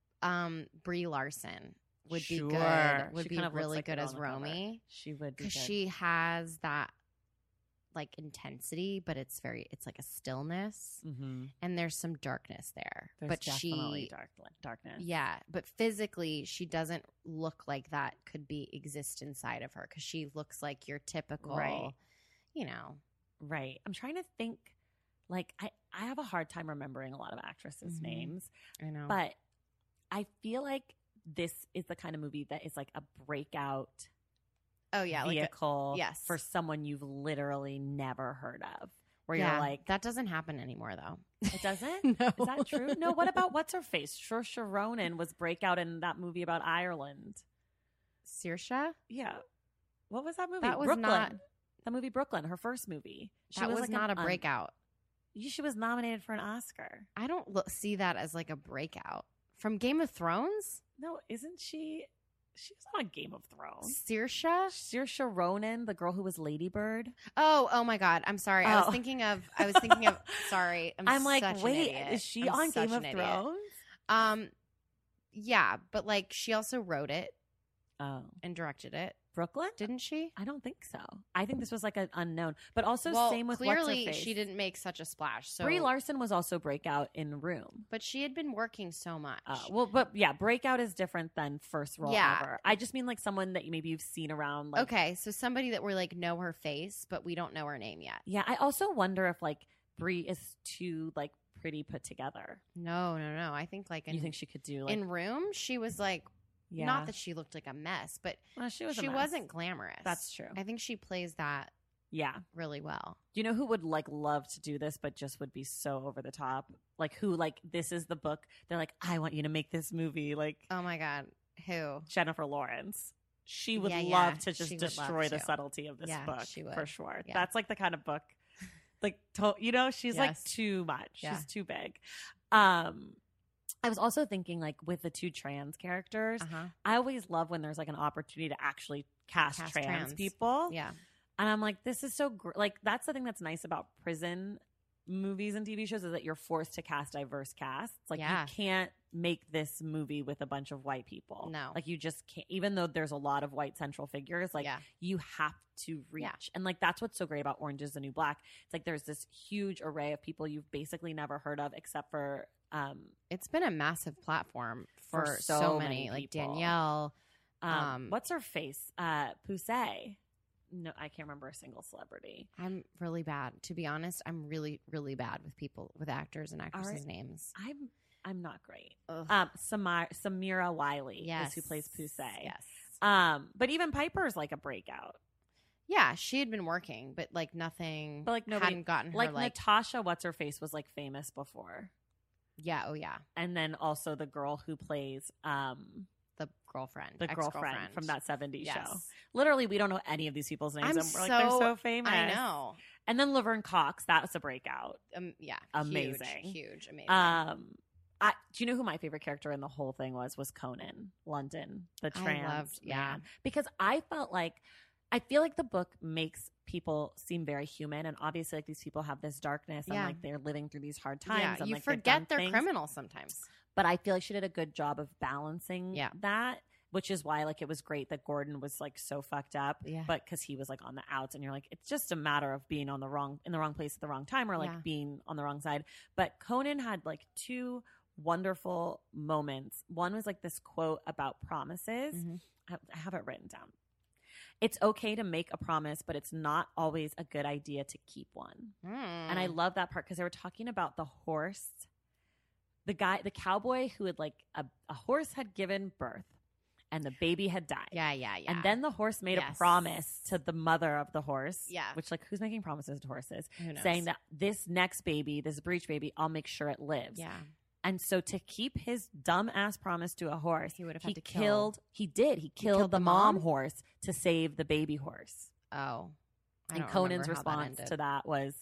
S2: Brie Larson would be good. Would be really good as Romy.
S1: She would be
S2: because she has that like intensity, but it's like a stillness, and there's some darkness there.
S1: There's definitely darkness.
S2: Yeah, but physically, she doesn't look like that could exist inside of her because she looks like your typical, you know.
S1: Right. I'm trying to think. Like I have a hard time remembering a lot of actresses' names.
S2: I know,
S1: but I feel like this is the kind of movie that is like a breakout.
S2: Oh yeah,
S1: vehicle
S2: yes.
S1: for someone you've literally never heard of. Where you're like,
S2: that doesn't happen anymore though.
S1: It doesn't?
S2: No.
S1: Is that true? No. What about what's her face? Saoirse Ronan was breakout in that movie about Ireland.
S2: Saoirse?
S1: Yeah. What was that movie?
S2: That was
S1: Brooklyn.
S2: not
S1: the movie Brooklyn. Her first movie.
S2: That was like not a breakout.
S1: She was nominated for an Oscar.
S2: I don't see that as like a breakout from Game of Thrones.
S1: No, isn't she? She was on Game of Thrones.
S2: Saoirse
S1: Ronan, the girl who was Lady Bird.
S2: Oh my God! I'm sorry. I was thinking of. Sorry, I'm like,
S1: wait, is she on Game of Thrones?
S2: Yeah, but like she also wrote it.
S1: Oh,
S2: and directed it.
S1: Brooklyn,
S2: didn't she?
S1: I don't think so. I think this was like an unknown, but also same with
S2: clearly she didn't make such a splash. So
S1: Brie Larson was also breakout in Room,
S2: but she had been working so much.
S1: But yeah, breakout is different than first role ever. I just mean like someone that maybe you've seen around. Like,
S2: okay, so somebody that we're like know her face, but we don't know her name yet.
S1: Yeah, I also wonder if like Brie is too like pretty put together.
S2: No. I think like
S1: you think she could do like,
S2: in Room? She was like. Yeah. Not that she looked like a mess, but
S1: she
S2: wasn't glamorous.
S1: That's true.
S2: I think she plays that really well.
S1: Do you know who would like love to do this but just would be so over the top? Like who like this is the book. They're like, I want you to make this movie. Like,
S2: oh my God. Who?
S1: Jennifer Lawrence. She would love to just destroy the subtlety of this book.
S2: She would.
S1: For sure. Yeah. That's like the kind of book like she's like too much. She's too big. I was also thinking, like, with the two trans characters, I always love when there's, like, an opportunity to actually cast trans people.
S2: Yeah.
S1: And I'm like, this is so – like, that's the thing that's nice about prison movies and TV shows is that you're forced to cast diverse casts. Like, you can't make this movie with a bunch of white people.
S2: No.
S1: Like you just can't, even though there's a lot of white central figures, like you have to reach. Yeah. And like that's what's so great about Orange is the New Black. It's like there's this huge array of people you've basically never heard of except for
S2: it's been a massive platform for so many like Danielle.
S1: What's her face? Poussey. No, I can't remember a single celebrity.
S2: I'm really bad. To be honest, I'm really, really bad with people, with actors and actresses' names.
S1: I'm not great. Samira Wiley is who plays Poussey.
S2: Yes.
S1: But even Piper's like a breakout.
S2: Yeah, she had been working, but like nothing. But like nobody hadn't gotten her.
S1: Like Natasha, what's her face, was like famous before.
S2: Yeah. Oh yeah.
S1: And then also the girl who plays
S2: the girlfriend
S1: from that 70s show. Literally, we don't know any of these people's names.
S2: And
S1: we're like, they're so famous.
S2: I know.
S1: And then Laverne Cox, that was a breakout.
S2: Yeah,
S1: amazing,
S2: huge, amazing.
S1: Do you know who my favorite character in the whole thing was? Was Conan London, the trans man. Because I felt like, I feel like the book makes people seem very human, and obviously like these people have this darkness and like they're living through these hard times.
S2: Yeah,
S1: and,
S2: you
S1: like,
S2: forget they're criminals sometimes.
S1: But I feel like she did a good job of balancing that, which is why like it was great that Gordon was like so fucked up, but because he was like on the outs, and you're like, it's just a matter of being in the wrong place at the wrong time, or like being on the wrong side. But Conan had like two wonderful moments. One was like this quote about promises. I have it written down. It's okay to make a promise, but it's not always a good idea to keep one. And I love that part because they were talking about the horse. The cowboy who had like a horse had given birth and the baby had died.
S2: Yeah.
S1: And then the horse made a promise to the mother of the horse.
S2: Yeah.
S1: Which, like, who's making promises to horses? Saying that this next baby, this breech baby, I'll make sure it lives.
S2: Yeah.
S1: And so to keep his dumb ass promise to a horse,
S2: he would have had to kill.
S1: He did. He killed the mom horse to save the baby horse.
S2: Oh.
S1: And Conan's response to that was,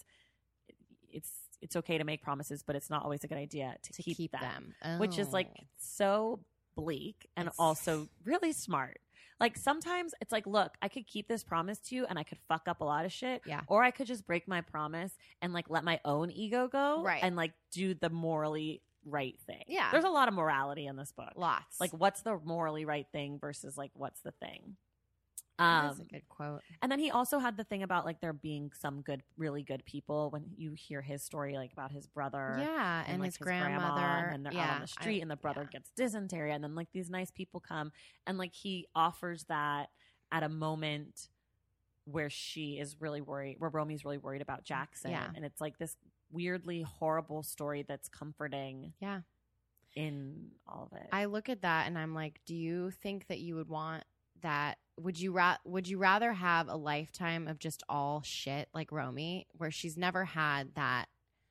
S1: it's okay to make promises, but it's not always a good idea to keep them. Which is like so bleak and also really smart. Like sometimes it's like, look, I could keep this promise to you and I could fuck up a lot of shit.
S2: Yeah.
S1: Or I could just break my promise and like let my own ego go.
S2: Right.
S1: And like do the morally right thing.
S2: Yeah.
S1: There's a lot of morality in this book.
S2: Lots.
S1: Like what's the morally right thing versus like what's the thing?
S2: That's a good quote.
S1: And then he also had the thing about like there being some really good people when you hear his story, like about his brother.
S2: Yeah. And like his grandmother.
S1: And they're out on the street and the brother gets dysentery. And then like these nice people come and like he offers that at a moment where she is really worried, where Romy's really worried about Jackson.
S2: Yeah.
S1: And it's like this weirdly horrible story that's comforting.
S2: Yeah.
S1: In all of it.
S2: I look at that and I'm like, do you think that you would want that? Would you rather have a lifetime of just all shit like Romy, where she's never had that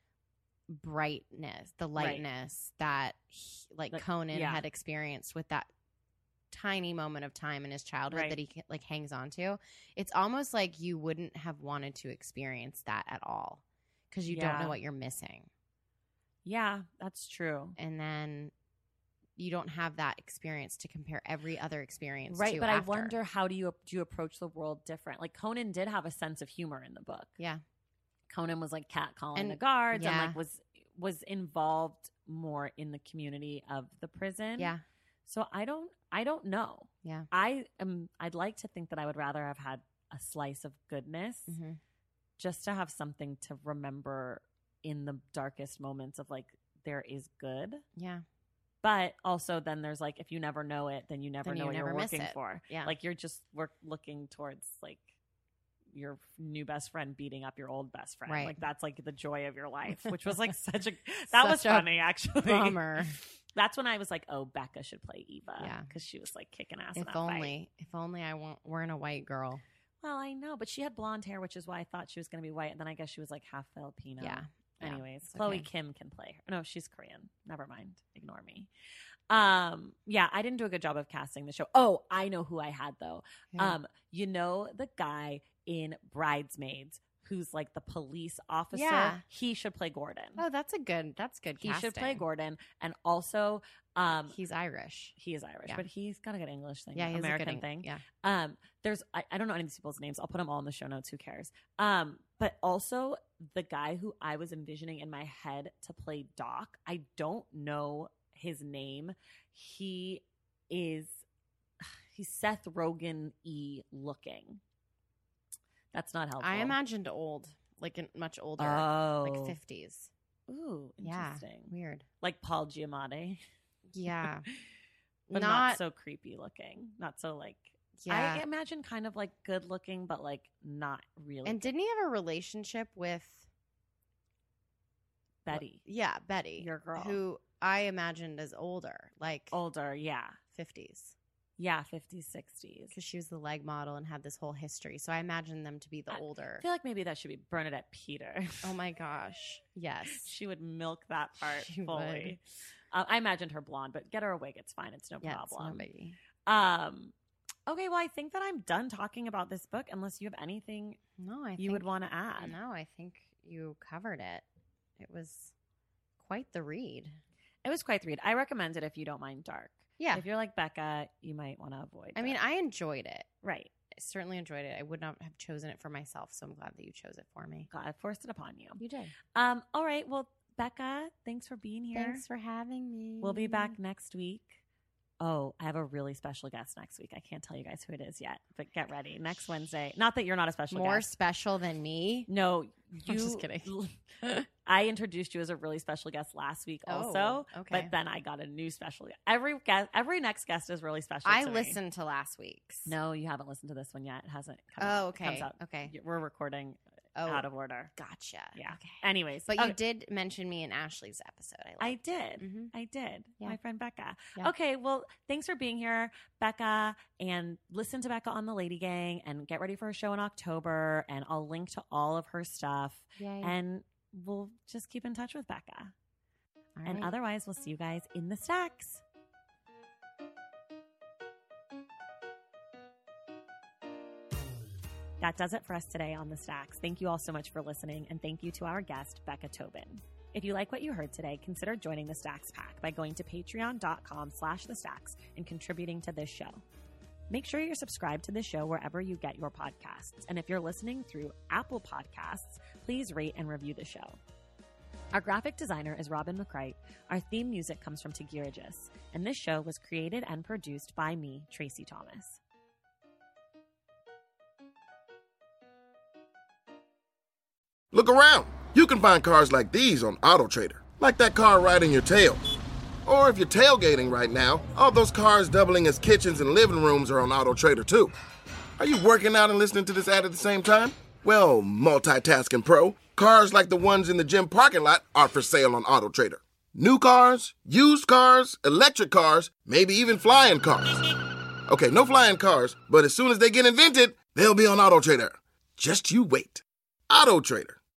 S2: brightness, the lightness that Conan had experienced with that tiny moment of time in his childhood that he like hangs on to? It's almost like you wouldn't have wanted to experience that at all because you don't know what you're missing.
S1: Yeah, that's true.
S2: And then you don't have that experience to compare every other experience
S1: to. But
S2: after.
S1: I wonder, how do you approach the world different? Like Conan did have a sense of humor in the book.
S2: Yeah.
S1: Conan was like catcalling the guards and like was involved more in the community of the prison.
S2: Yeah.
S1: So I don't know.
S2: Yeah.
S1: I'd like to think that I would rather have had a slice of goodness just to have something to remember in the darkest moments of like there is good.
S2: Yeah.
S1: But also then there's like, if you never know it, then you never know what you're working for.
S2: Yeah.
S1: Like you're just looking towards like your new best friend beating up your old best friend.
S2: Right.
S1: Like that's like the joy of your life, which was like that was funny actually.
S2: Bummer.
S1: That's when I was like, oh, Becca should play Eva.
S2: Yeah.
S1: Because she was like kicking ass
S2: If only I weren't a white girl.
S1: Well, I know, but she had blonde hair, which is why I thought she was going to be white. And then I guess she was like half Filipino.
S2: Yeah.
S1: Anyways, Chloe Kim can play her. No, she's Korean. Never mind. Ignore me. Yeah, I didn't do a good job of casting the show. Oh, I know who I had though. Yeah. You know the guy in Bridesmaids who's like the police officer?
S2: Yeah.
S1: He should play Gordon.
S2: Oh, that's good casting.
S1: He should play Gordon. And also
S2: he's Irish.
S1: He is Irish, but he's got a good English thing.
S2: Yeah, he's
S1: American
S2: a good
S1: thing.
S2: Yeah.
S1: I don't know any of these people's names. I'll put them all in the show notes. Who cares? But also the guy who I was envisioning in my head to play Doc, I don't know his name. He's Seth Rogen-y looking. That's not helpful.
S2: I imagined old, like much older, like 50s.
S1: Ooh, interesting.
S2: Yeah, weird.
S1: Like Paul Giamatti.
S2: Yeah.
S1: But not so creepy looking. Not so like,
S2: yeah.
S1: I imagine kind of like good looking, but like not really.
S2: And didn't he have a relationship with
S1: Betty?
S2: Yeah, Betty.
S1: Your girl.
S2: Who I imagined as older, like
S1: older, yeah.
S2: 50s.
S1: Yeah, 50s, 60s.
S2: Because she was the leg model and had this whole history. So I imagine them to be the older.
S1: I feel like maybe that should be Bernadette Peter.
S2: Oh my gosh. Yes.
S1: She would milk that part fully. I imagined her blonde, but get her a wig. It's fine. It's no problem.
S2: It's no
S1: biggie. Okay, well, I think that I'm done talking about this book unless you have anything you would want to add.
S2: No, I think you covered it. It was quite the read.
S1: It was quite the read. I recommend it if you don't mind dark.
S2: Yeah.
S1: If you're like Becca, you might want to avoid it.
S2: I mean, I enjoyed it.
S1: Right.
S2: I certainly enjoyed it. I would not have chosen it for myself, so I'm glad that you chose it for me.
S1: God, I forced it upon you.
S2: You did.
S1: All right. Well, Becca, thanks for being here.
S2: Thanks for having me.
S1: We'll be back next week. Oh, I have a really special guest next week. I can't tell you guys who it is yet, but get ready. Next Wednesday. Not that you're not a special guest.
S2: More special than me?
S1: No.
S2: I'm just kidding.
S1: I introduced you as a really special guest last week also.
S2: Okay.
S1: But then I got a new special guest. Every next guest is really special
S2: I listened to last week's.
S1: No, you haven't listened to this one yet. It hasn't come out.
S2: Oh, okay.
S1: It comes out.
S2: Okay.
S1: We're recording out of order.
S2: Gotcha.
S1: Yeah.
S2: Okay.
S1: Anyways.
S2: But you did mention me in Ashley's episode.
S1: I did.
S2: Mm-hmm.
S1: I did.
S2: Yeah.
S1: My friend Becca.
S2: Yeah.
S1: Okay. Well, thanks for being here, Becca. And listen to Becca on the Lady Gang and get ready for her show in October. And I'll link to all of her stuff.
S2: Yay.
S1: And we'll just keep in touch with Becca.
S2: All
S1: and
S2: right.
S1: otherwise, we'll see you guys in the stacks. That does it for us today on The Stacks. Thank you all so much for listening, and thank you to our guest, Becca Tobin. If you like what you heard today, consider joining the Stacks Pack by going to patreon.com/thestacks and contributing to this show. Make sure you're subscribed to this show wherever you get your podcasts. And if you're listening through Apple Podcasts, please rate and review the show. Our graphic designer is Robin McCrite. Our theme music comes from Tigirigis. And this show was created and produced by me, Tracy Thomas.
S5: Look around. You can find cars like these on AutoTrader, like that car riding your tail. Or if you're tailgating right now, all those cars doubling as kitchens and living rooms are on AutoTrader too. Are you working out and listening to this ad at the same time? Well, multitasking pro, cars like the ones in the gym parking lot are for sale on AutoTrader. New cars, used cars, electric cars, maybe even flying cars. Okay, no flying cars, but as soon as they get invented, they'll be on AutoTrader. Just you wait. AutoTrader.